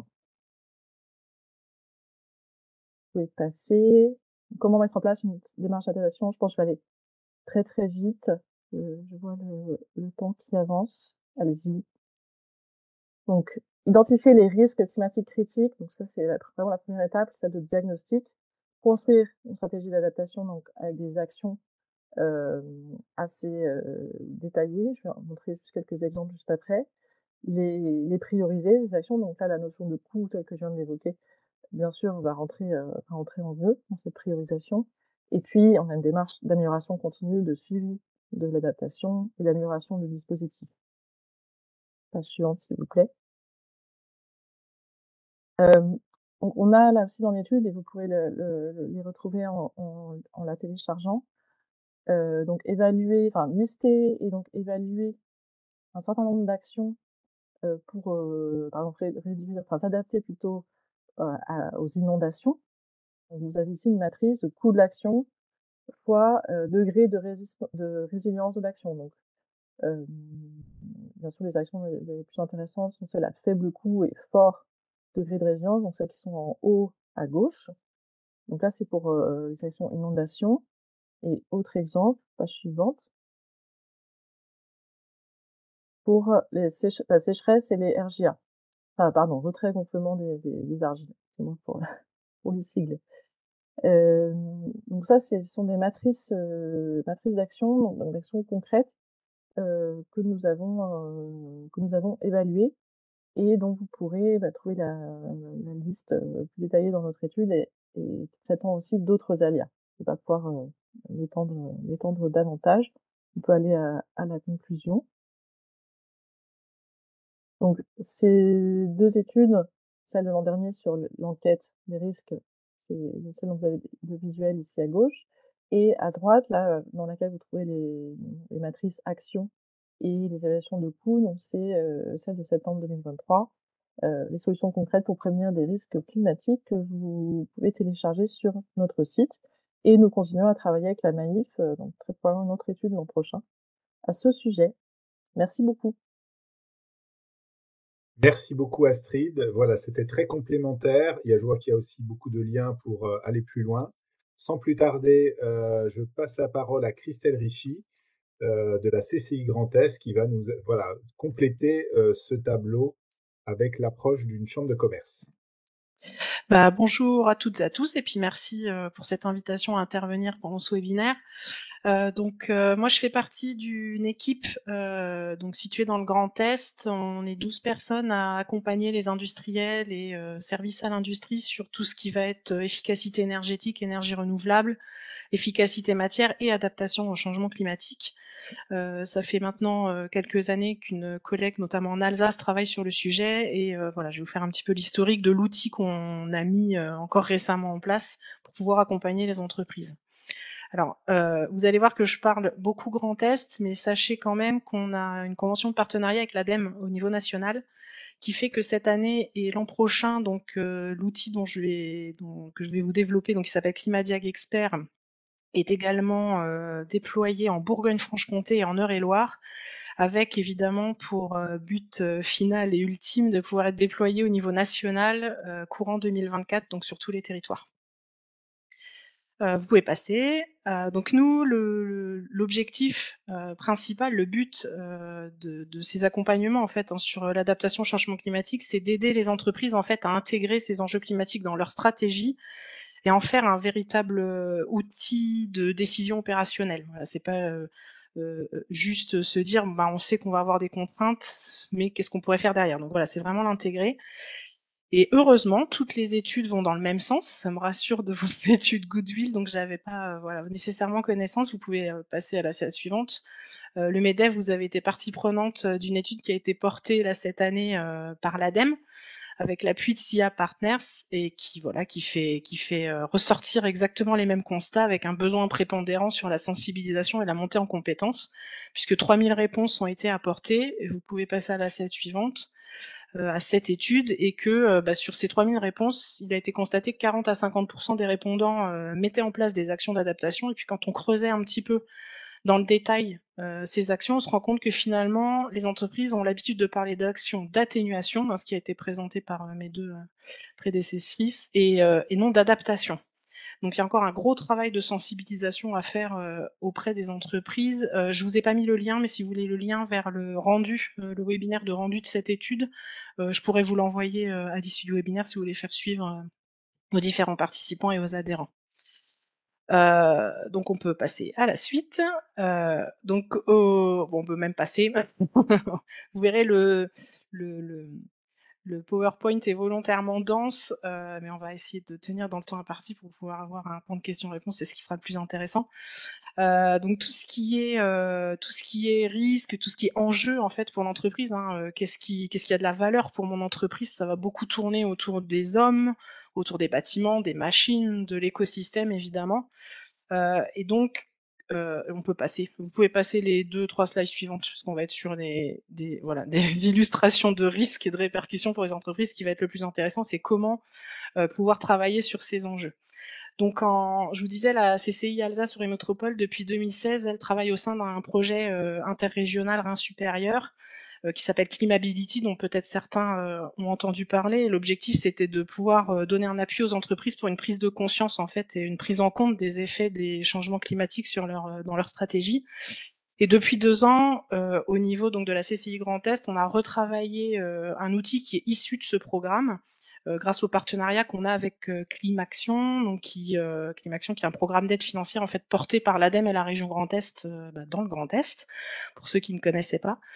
Vous pouvez passer. Comment mettre en place une démarche d'adaptation? Je pense que je vais aller très très vite. Je vois le temps qui avance. Allez-y. Donc, identifier les risques climatiques critiques. Donc ça, c'est vraiment la première étape, celle de diagnostic. Construire une stratégie d'adaptation, donc avec des actions assez détaillées. Je vais en montrer juste quelques exemples juste après. Les prioriser, les actions. Donc là, la notion de coût, telle que je viens de l'évoquer, bien sûr, va rentrer en jeu dans cette priorisation. Et puis, on a une démarche d'amélioration continue, de suivi de l'adaptation et d'amélioration du dispositif. Page suivante, s'il vous plaît. On a là aussi dans l'étude, et vous pouvez les retrouver en la téléchargeant, donc lister et donc évaluer un certain nombre d'actions pour, par exemple, s'adapter plutôt aux inondations. Donc vous avez ici une matrice de coût de l'action fois degré de résilience de l'action. Donc, bien sûr, les actions les plus intéressantes sont celles à faible coût et fort degré de résilience, donc celles qui sont en haut à gauche. Donc là, c'est pour les actions inondation. Et autre exemple, page suivante, pour la sécheresse et les RGA. Enfin, pardon, retrait gonflement des argiles. C'est bon pour les sigles. Donc ça, ce sont des matrices d'action, donc d'actions concrètes que nous avons évaluées et dont vous pourrez trouver la liste plus détaillée dans notre étude et traitant aussi d'autres aléas. On va pouvoir l'étendre davantage. On peut aller à la conclusion. Donc ces 2 études, celle de l'an dernier sur l'enquête des risques, c'est celle dont vous avez le visuel ici à gauche, et à droite, là, dans laquelle vous trouvez les matrices actions et les évaluations de coûts, donc c'est celle de septembre 2023, les solutions concrètes pour prévenir des risques climatiques, que vous pouvez télécharger sur notre site. Et nous continuons à travailler avec la Maïf, donc très probablement une autre étude l'an prochain, à ce sujet. Merci beaucoup. Merci beaucoup Astrid. Voilà, c'était très complémentaire. Je vois qu'il y a aussi beaucoup de liens pour aller plus loin. Sans plus tarder, je passe la parole à Christelle Richy de la CCI Grand Est qui va nous compléter ce tableau avec l'approche d'une chambre de commerce. Bonjour à toutes et à tous, et puis merci pour cette invitation à intervenir pendant ce webinaire. Moi, je fais partie d'une équipe donc située dans le Grand Est. On est 12 personnes à accompagner les industriels et services à l'industrie sur tout ce qui va être efficacité énergétique, énergie renouvelable, efficacité matière et adaptation au changement climatique. Ça fait maintenant quelques années qu'une collègue, notamment en Alsace, travaille sur le sujet, et voilà, je vais vous faire un petit peu l'historique de l'outil qu'on a mis encore récemment en place pour pouvoir accompagner les entreprises. Alors, vous allez voir que je parle beaucoup Grand Est, mais sachez quand même qu'on a une convention de partenariat avec l'ADEME au niveau national, qui fait que cette année et l'an prochain, donc l'outil que je vais vous développer, donc qui s'appelle Climadiag Expert, est également déployé en Bourgogne-Franche-Comté et en Eure-et-Loire, avec évidemment pour but final et ultime de pouvoir être déployé au niveau national courant 2024, donc sur tous les territoires. Vous pouvez passer. Donc nous, l'objectif principal, le but de ces accompagnements en fait sur l'adaptation au changement climatique, c'est d'aider les entreprises en fait à intégrer ces enjeux climatiques dans leur stratégie et en faire un véritable outil de décision opérationnelle. Voilà, c'est pas juste se dire on sait qu'on va avoir des contraintes, mais qu'est-ce qu'on pourrait faire derrière. Donc voilà, c'est vraiment l'intégrer. Et heureusement, toutes les études vont dans le même sens. Ça me rassure de votre étude Goodwill, donc j'avais pas nécessairement connaissance. Vous pouvez passer à la slide suivante. Le MEDEF, vous avez été partie prenante d'une étude qui a été portée là cette année par l'ADEME, avec l'appui de SIA Partners, et qui fait ressortir exactement les mêmes constats, avec un besoin prépondérant sur la sensibilisation et la montée en compétences, puisque 3000 réponses ont été apportées. Et vous pouvez passer à la slide suivante. À cette étude, et que sur ces 3000 réponses, il a été constaté que 40 à 50% des répondants mettaient en place des actions d'adaptation. Et puis quand on creusait un petit peu dans le détail ces actions, on se rend compte que finalement, les entreprises ont l'habitude de parler d'actions d'atténuation, ce qui a été présenté par mes deux prédécessrices, et non d'adaptation. Donc il y a encore un gros travail de sensibilisation à faire auprès des entreprises. Je vous ai pas mis le lien, mais si vous voulez le lien vers le rendu, le webinaire de rendu de cette étude, je pourrais vous l'envoyer à l'issue du webinaire si vous voulez faire suivre aux différents participants et aux adhérents. Donc on peut passer à la suite. On peut même passer. Vous verrez le PowerPoint est volontairement dense, mais on va essayer de tenir dans le temps imparti pour pouvoir avoir un temps de questions-réponses, c'est ce qui sera le plus intéressant. Donc tout ce qui est risque, tout ce qui est enjeu en fait pour l'entreprise, qu'est-ce qui a de la valeur pour mon entreprise, ça va beaucoup tourner autour des hommes, autour des bâtiments, des machines, de l'écosystème évidemment. Et donc on peut passer. Vous pouvez passer les 2-3 slides suivantes, parce qu'on va être sur des illustrations de risques et de répercussions pour les entreprises. Ce qui va être le plus intéressant, c'est comment pouvoir travailler sur ces enjeux. Donc, je vous disais, la CCI Alsace Métropole, depuis 2016, elle travaille au sein d'un projet interrégional Rhin supérieur qui s'appelle Climability, dont peut-être certains ont entendu parler. L'objectif, c'était de pouvoir donner un appui aux entreprises pour une prise de conscience, en fait, et une prise en compte des effets des changements climatiques sur dans leur stratégie. Et depuis 2 ans, au niveau donc de la CCI Grand Est, on a retravaillé un outil qui est issu de ce programme, grâce au partenariat qu'on a avec Climaction, donc Climaction qui est un programme d'aide financière en fait porté par l'ADEME et la région Grand Est, dans le Grand Est, pour ceux qui ne connaissaient pas.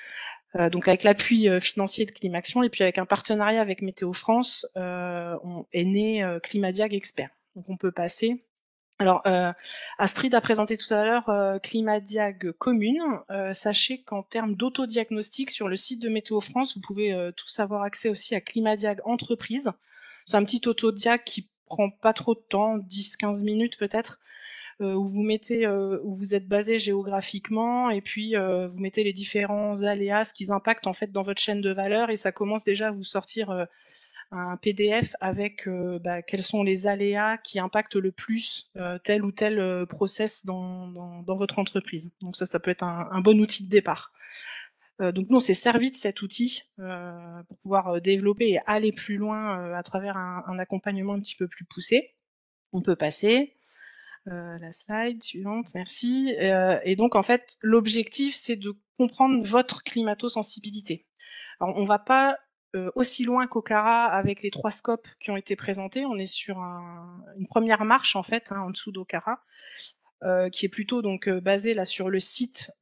Donc avec l'appui financier de Climaction et puis avec un partenariat avec Météo France, est né Climadiag Expert. Donc on peut passer. Alors, Astrid a présenté tout à l'heure Climadiag Commune. Sachez qu'en termes d'autodiagnostic, sur le site de Météo France, vous pouvez tous avoir accès aussi à Climadiag Entreprise. C'est un petit autodiag qui prend pas trop de temps, 10-15 minutes peut-être, où vous mettez où vous êtes basé géographiquement et puis vous mettez les différents aléas, ce qu'ils impactent en fait dans votre chaîne de valeur, et ça commence déjà à vous sortir un PDF avec quels sont les aléas qui impactent le plus tel ou tel process dans votre entreprise. Donc ça peut être un bon outil de départ. Donc nous, on s'est servi de cet outil pour pouvoir développer et aller plus loin à travers un accompagnement un petit peu plus poussé. On peut passer. La slide suivante, merci. Et donc, en fait, l'objectif, c'est de comprendre votre climato-sensibilité. Alors, on va pas aussi loin qu'Okara avec les 3 scopes qui ont été présentés. On est sur une première marche, en fait, en dessous d'Okara, qui est plutôt donc basée là sur le site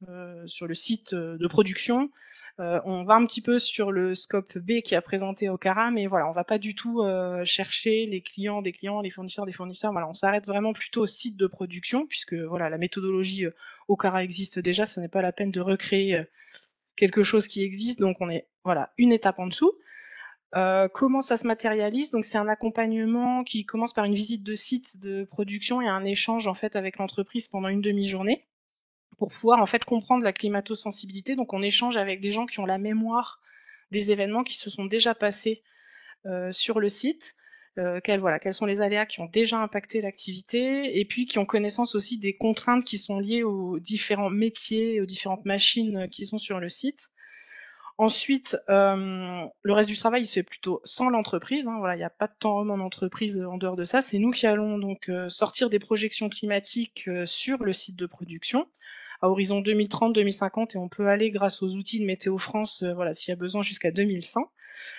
de production. On va un petit peu sur le scope B qui a présenté Okara, mais voilà, on va pas du tout chercher les clients des clients, les fournisseurs des fournisseurs. Voilà, on s'arrête vraiment plutôt au site de production, puisque voilà, la méthodologie Okara existe déjà, ça n'est pas la peine de recréer quelque chose qui existe, donc on est voilà une étape en dessous. Comment ça se matérialise? Donc c'est un accompagnement qui commence par une visite de site de production et un échange en fait avec l'entreprise pendant une demi-journée pour pouvoir en fait comprendre la climato-sensibilité. Donc on échange avec des gens qui ont la mémoire des événements qui se sont déjà passés sur le site, quels sont les aléas qui ont déjà impacté l'activité, et puis qui ont connaissance aussi des contraintes qui sont liées aux différents métiers, aux différentes machines qui sont sur le site. Ensuite, le reste du travail, il se fait plutôt sans l'entreprise. Voilà, il n'y a pas de temps homme en entreprise en dehors de ça. C'est nous qui allons donc sortir des projections climatiques sur le site de production à horizon 2030-2050, et on peut aller grâce aux outils de Météo France, voilà, s'il y a besoin, jusqu'à 2100.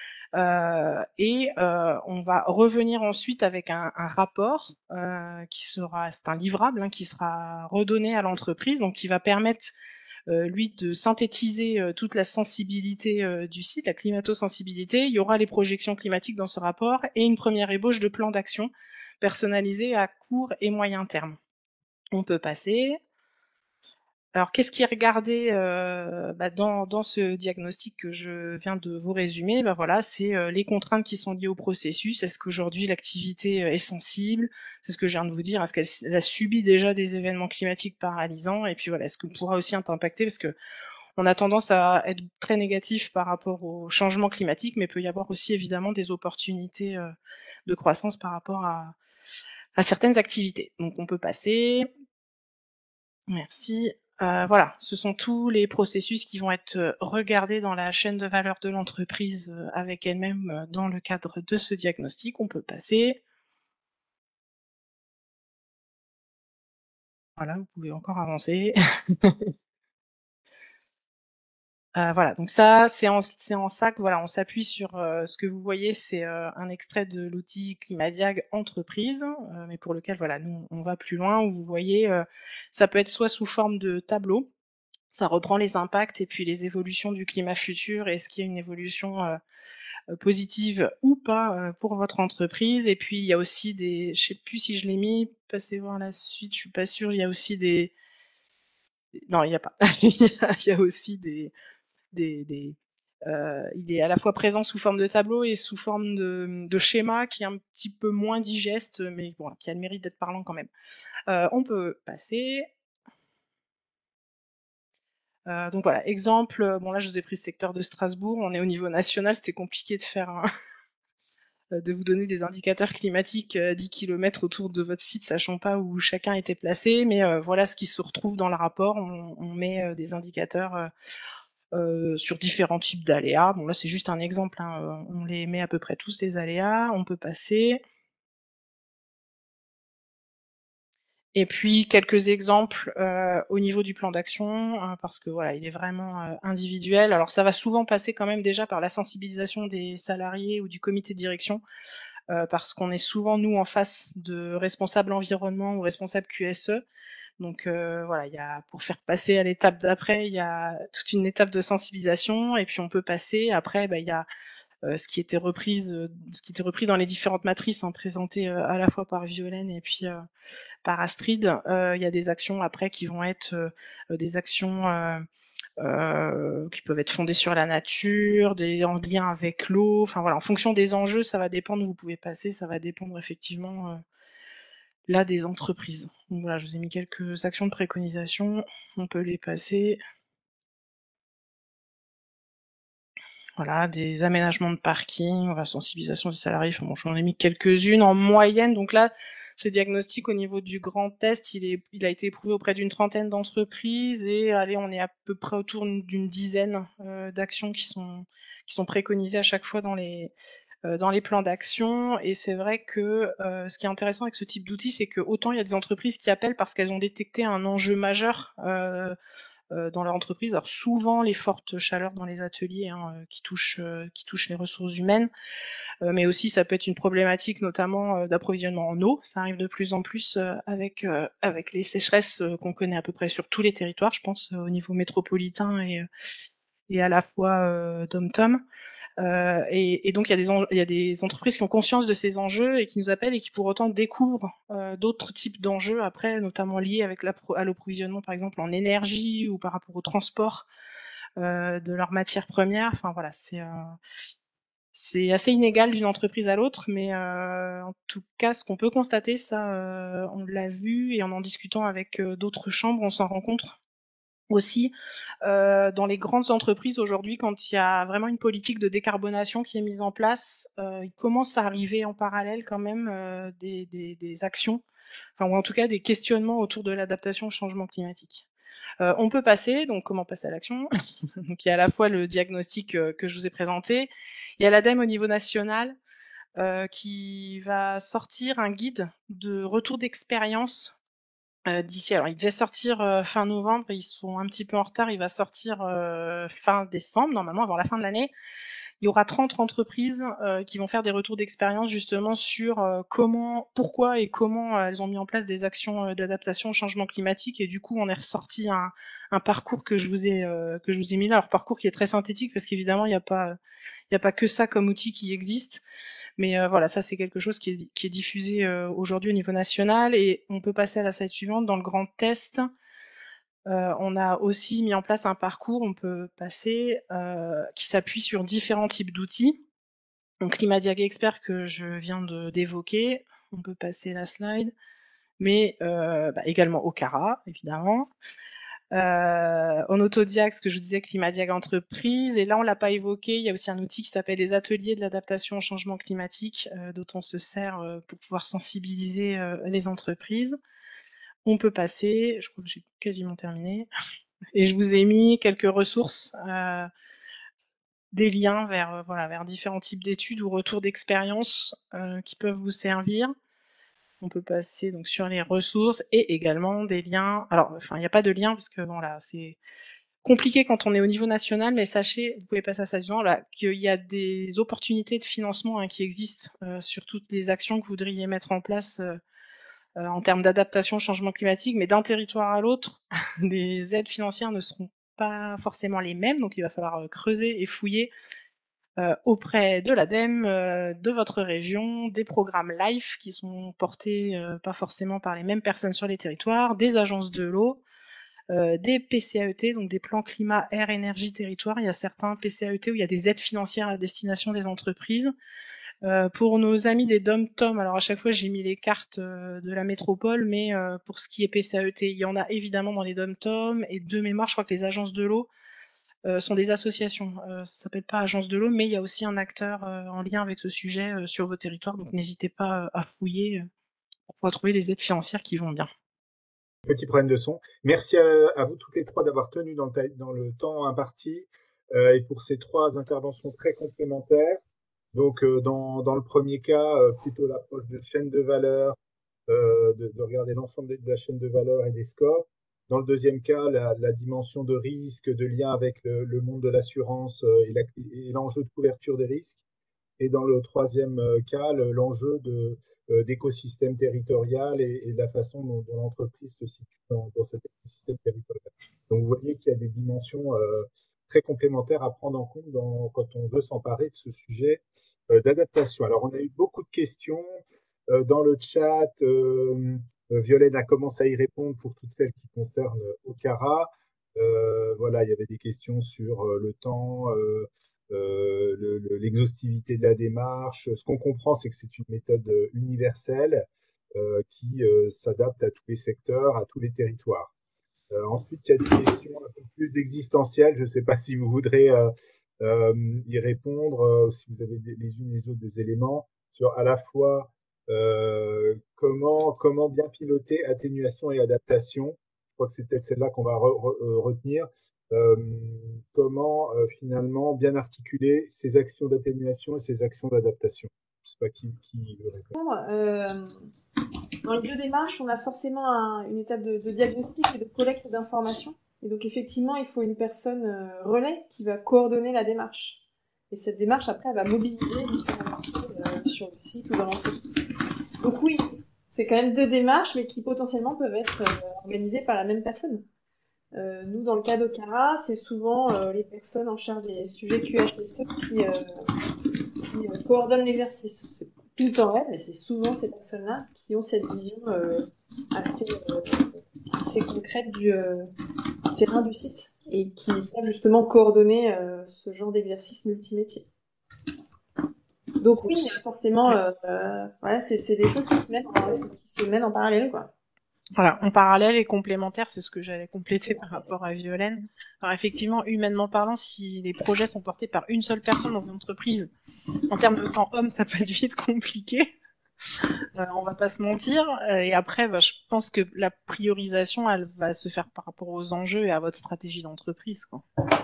On va revenir ensuite avec un rapport c'est un livrable qui sera redonné à l'entreprise, donc qui va permettre lui de synthétiser toute la sensibilité du site, la climato-sensibilité. Il y aura les projections climatiques dans ce rapport et une première ébauche de plan d'action personnalisé à court et moyen terme. On peut passer. Alors, qu'est-ce qui est regardé dans ce diagnostic que je viens de vous résumer? Voilà, c'est les contraintes qui sont liées au processus. Est-ce qu'aujourd'hui l'activité est sensible? C'est ce que je viens de vous dire. Est-ce qu'elle a subi déjà des événements climatiques paralysants? Et puis voilà, est-ce qu'on pourra aussi être impacté? Parce que on a tendance à être très négatif par rapport au changement climatique, mais il peut y avoir aussi évidemment des opportunités de croissance par rapport à certaines activités. Donc on peut passer. Merci. Voilà, ce sont tous les processus qui vont être regardés dans la chaîne de valeur de l'entreprise avec elle-même dans le cadre de ce diagnostic. On peut passer. Voilà, vous pouvez encore avancer. Voilà, donc ça, c'est en ça que voilà, on s'appuie sur ce que vous voyez, c'est un extrait de l'outil Climadiag Entreprise, mais pour lequel voilà, nous on va plus loin, où vous voyez, ça peut être soit sous forme de tableau, ça reprend les impacts et puis les évolutions du climat futur, et est-ce qu'il y a une évolution positive ou pas pour votre entreprise. Et puis il y a aussi des, je sais plus si je l'ai mis, passez voir la suite, je suis pas sûre, il y a aussi des, non, il n'y a pas, il y a aussi des il est à la fois présent sous forme de tableau et sous forme de schéma, qui est un petit peu moins digeste, mais bon, qui a le mérite d'être parlant quand même. On peut passer. Donc voilà, exemple, bon là je vous ai pris le secteur de Strasbourg, on est au niveau national, c'était compliqué de faire de vous donner des indicateurs climatiques à 10 km autour de votre site, sachant pas où chacun était placé, mais voilà ce qui se retrouve dans le rapport. On met des indicateurs sur différents types d'aléas. Bon là c'est juste un exemple, on les met à peu près tous les aléas. On peut passer. Et puis quelques exemples au niveau du plan d'action, parce que voilà, il est vraiment individuel. Alors ça va souvent passer quand même déjà par la sensibilisation des salariés ou du comité de direction, parce qu'on est souvent nous en face de responsables environnement ou responsables QSE. Donc voilà, il y a, pour faire passer à l'étape d'après, il y a toute une étape de sensibilisation, et puis on peut passer après, il y a ce qui était repris dans les différentes matrices, hein, présentées à la fois par Violaine et puis par Astrid. Il y a des actions après qui vont être des actions qui peuvent être fondées sur la nature, en lien avec l'eau. Enfin voilà, en fonction des enjeux, ça va dépendre où vous pouvez passer, ça va dépendre effectivement là des entreprises. Donc voilà, je vous ai mis quelques actions de préconisation, on peut les passer. Voilà, des aménagements de parking, la sensibilisation des salariés, enfin bon, j'en ai mis quelques-unes en moyenne. Donc là, ce diagnostic au niveau du grand test, il a été éprouvé auprès d'une trentaine d'entreprises, et allez, on est à peu près autour d'une dizaine d'actions qui sont préconisées à chaque fois dans les plans d'action. Et c'est vrai que ce qui est intéressant avec ce type d'outil, c'est que autant il y a des entreprises qui appellent parce qu'elles ont détecté un enjeu majeur dans leur entreprise. Alors souvent les fortes chaleurs dans les ateliers, hein, qui touchent les ressources humaines, mais aussi ça peut être une problématique notamment d'approvisionnement en eau. Ça arrive de plus en plus avec les sécheresses qu'on connaît à peu près sur tous les territoires, je pense au niveau métropolitain et à la fois dom-tom. Et donc il y a des entreprises qui ont conscience de ces enjeux et qui nous appellent et qui pour autant découvrent d'autres types d'enjeux après, notamment liés avec à l'approvisionnement par exemple en énergie ou par rapport au transport de leurs matières premières. Enfin voilà, c'est assez inégal d'une entreprise à l'autre, mais en tout cas ce qu'on peut constater, ça on l'a vu, et en discutant avec d'autres chambres, on s'en rend compte aussi. Dans les grandes entreprises aujourd'hui, quand il y a vraiment une politique de décarbonation qui est mise en place, il commence à arriver en parallèle quand même des actions, enfin, ou en tout cas des questionnements autour de l'adaptation au changement climatique. On peut passer, donc comment passer à l'action? Donc il y a à la fois le diagnostic que je vous ai présenté, il y a l'ADEME au niveau national qui va sortir un guide de retour d'expérience d'ici. Alors, il devait sortir fin novembre, ils sont un petit peu en retard, il va sortir fin décembre, normalement, avant la fin de l'année. Il y aura 30 entreprises qui vont faire des retours d'expérience justement sur pourquoi et comment elles ont mis en place des actions d'adaptation au changement climatique. Et du coup, on est ressorti un parcours que je vous ai mis là. Alors, parcours qui est très synthétique parce qu'évidemment, il n'y a pas que ça comme outil qui existe. Mais voilà, ça c'est quelque chose qui est diffusé aujourd'hui au niveau national. Et on peut passer à la slide suivante. Dans le grand test, on a aussi mis en place un parcours, on peut passer, qui s'appuie sur différents types d'outils. Donc Climadiag Expert que je viens d'évoquer, on peut passer la slide, mais également Okara, évidemment. En autodiag, ce que je vous disais, Climadiag Entreprise, et là on l'a pas évoqué, il y a aussi un outil qui s'appelle les ateliers de l'adaptation au changement climatique, dont on se sert pour pouvoir sensibiliser les entreprises. On peut passer, je crois que j'ai quasiment terminé, et je vous ai mis quelques ressources, des liens vers différents types d'études ou retours d'expérience qui peuvent vous servir. On peut passer donc sur les ressources et également des liens. Alors, enfin, il n'y a pas de lien parce que bon là, c'est compliqué quand on est au niveau national, mais sachez, vous pouvez passer à ça devant là, qu'il y a des opportunités de financement qui existent sur toutes les actions que vous voudriez mettre en place en termes d'adaptation au changement climatique, mais d'un territoire à l'autre, les aides financières ne seront pas forcément les mêmes, donc il va falloir creuser et fouiller auprès de l'ADEME, de votre région, des programmes LIFE qui sont portés pas forcément par les mêmes personnes sur les territoires, des agences de l'eau, des PCAET, donc des plans climat, air, énergie, territoire. Il y a certains PCAET où il y a des aides financières à destination des entreprises. Pour nos amis des dom-tom, alors à chaque fois j'ai mis les cartes de la métropole, mais pour ce qui est PCAET, il y en a évidemment dans les dom-tom, et de mémoire, je crois que les agences de l'eau sont des associations. Ça s'appelle pas agence de l'eau, mais il y a aussi un acteur en lien avec ce sujet sur vos territoires, donc n'hésitez pas à fouiller pour pouvoir trouver les aides financières qui vont bien. Petit problème de son. Merci à vous toutes les trois d'avoir tenu dans le temps imparti et pour ces trois interventions très complémentaires. Donc, dans le premier cas, plutôt l'approche de chaîne de valeur, de regarder l'ensemble de la chaîne de valeur et des scores. Dans le deuxième cas, la dimension de risque, de lien avec le monde de l'assurance et l'enjeu de couverture des risques. Et dans le troisième cas, l'enjeu d'écosystème territorial et de la façon dont l'entreprise se situe dans cet écosystème territorial. Donc, vous voyez qu'il y a des dimensions très complémentaires à prendre en compte quand on veut s'emparer de ce sujet d'adaptation. Alors, on a eu beaucoup de questions dans le chat. Violaine a commencé à y répondre pour toutes celles qui concernent Okara. Voilà, il y avait des questions sur le temps, l'exhaustivité de la démarche. Ce qu'on comprend, c'est que c'est une méthode universelle qui s'adapte à tous les secteurs, à tous les territoires. Ensuite, il y a des questions un peu plus existentielles. Je ne sais pas si vous voudrez y répondre, si vous avez les unes les autres des éléments sur à la fois comment bien piloter atténuation et adaptation. Je crois que c'est peut-être celle-là qu'on va retenir. Comment finalement bien articuler ces actions d'atténuation et ces actions d'adaptation. Je ne sais pas qui veut répondre. Dans les deux démarches, on a forcément une étape de diagnostic et de collecte d'informations. Et donc effectivement, il faut une personne relais qui va coordonner la démarche. Et cette démarche, après, elle va mobiliser sur le site ou dans l'entreprise. Donc oui, c'est quand même deux démarches, mais qui potentiellement peuvent être organisées par la même personne. Nous, dans le cas d'Okara, c'est souvent les personnes en charge des sujets QHSE qui coordonnent l'exercice. C'est pas tout le temps elle, mais c'est souvent ces personnes-là qui ont cette vision assez concrète du terrain du site et qui savent justement coordonner ce genre d'exercice multimétier. Donc oui, forcément, voilà, c'est des choses qui se mènent en parallèle, quoi. Voilà, en parallèle et complémentaire, c'est ce que j'allais compléter par rapport à Violaine. Alors effectivement, humainement parlant, si les projets sont portés par une seule personne dans une entreprise, en termes de temps homme, ça peut être vite compliqué. On va pas se mentir. Et après, je pense que la priorisation, elle va se faire par rapport aux enjeux et à votre stratégie d'entreprise, quoi.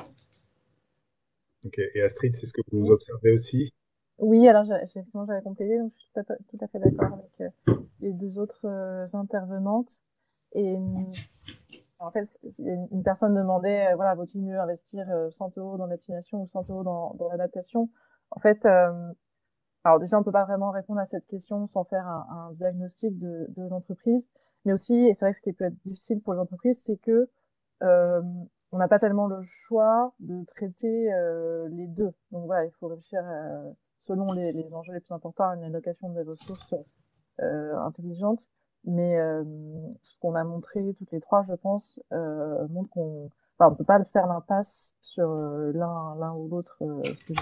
Ok. Et Astrid, c'est ce que vous observez aussi? Oui, alors effectivement, j'avais complété, donc je suis tout à fait d'accord avec les deux autres intervenantes. Et en fait, une personne demandait, voilà, vaut-il mieux investir 100 € dans l'atténuation ou 100 € dans l'adaptation? En fait, alors déjà, on peut pas vraiment répondre à cette question sans faire un diagnostic de l'entreprise. Mais aussi, et c'est vrai que ce qui peut être difficile pour les entreprises, c'est que on n'a pas tellement le choix de traiter les deux. Donc voilà, il faut réfléchir selon les enjeux les plus importants à une allocation des ressources intelligentes. Mais ce qu'on a montré toutes les trois, je pense, montre qu'on ne peut pas faire l'impasse sur l'un ou l'autre sujet.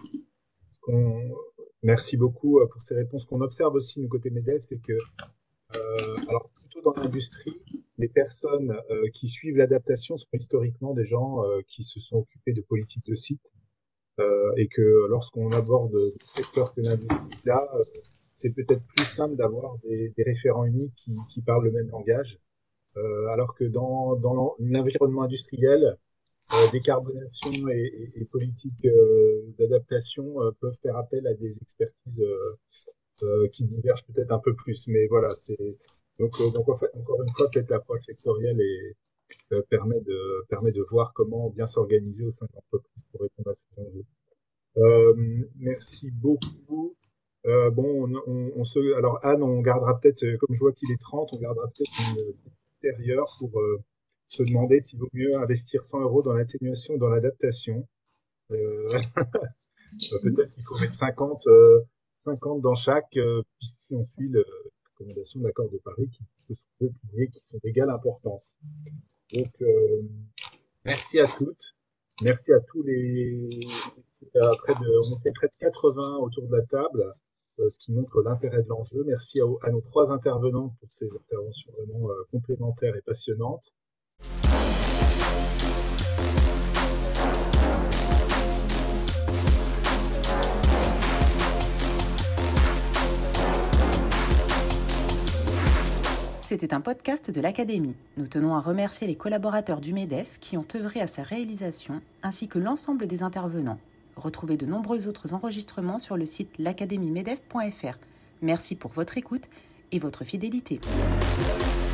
Merci beaucoup pour ces réponses. Qu'on observe aussi du côté MEDEF, c'est que, alors plutôt dans l'industrie, les personnes qui suivent l'adaptation sont historiquement des gens qui se sont occupés de politique de site et que lorsqu'on aborde le secteur que l'industrie, là, c'est peut-être plus simple d'avoir des référents uniques qui parlent le même langage, alors que dans l'environnement industriel, décarbonation et politique d'adaptation peuvent faire appel à des expertises qui divergent peut-être un peu plus. Mais voilà, donc en fait, encore une fois, peut-être l'approche sectorielle permet de voir comment bien s'organiser au sein de l'entreprise pour répondre à ces enjeux. Merci beaucoup. Alors Anne, on gardera peut-être, comme je vois qu'il est 30, on gardera peut-être une intérieure pour se demander s'il vaut mieux investir 100 € dans l'atténuation ou dans l'adaptation. Peut-être qu'il faut mettre 50 dans chaque, si on suit les recommandations de l'accord de Paris qui sont deux piliers qui sont d'égale importance. Donc, merci à toutes. Merci à tous on était près de 80 autour de la table, ce qui montre l'intérêt de l'enjeu. Merci à nos trois intervenantes pour ces interventions vraiment complémentaires et passionnantes. C'était un podcast de l'Académie. Nous tenons à remercier les collaborateurs du MEDEF qui ont œuvré à sa réalisation, ainsi que l'ensemble des intervenants. Retrouvez de nombreux autres enregistrements sur le site l'académiemedef.fr. Merci pour votre écoute et votre fidélité.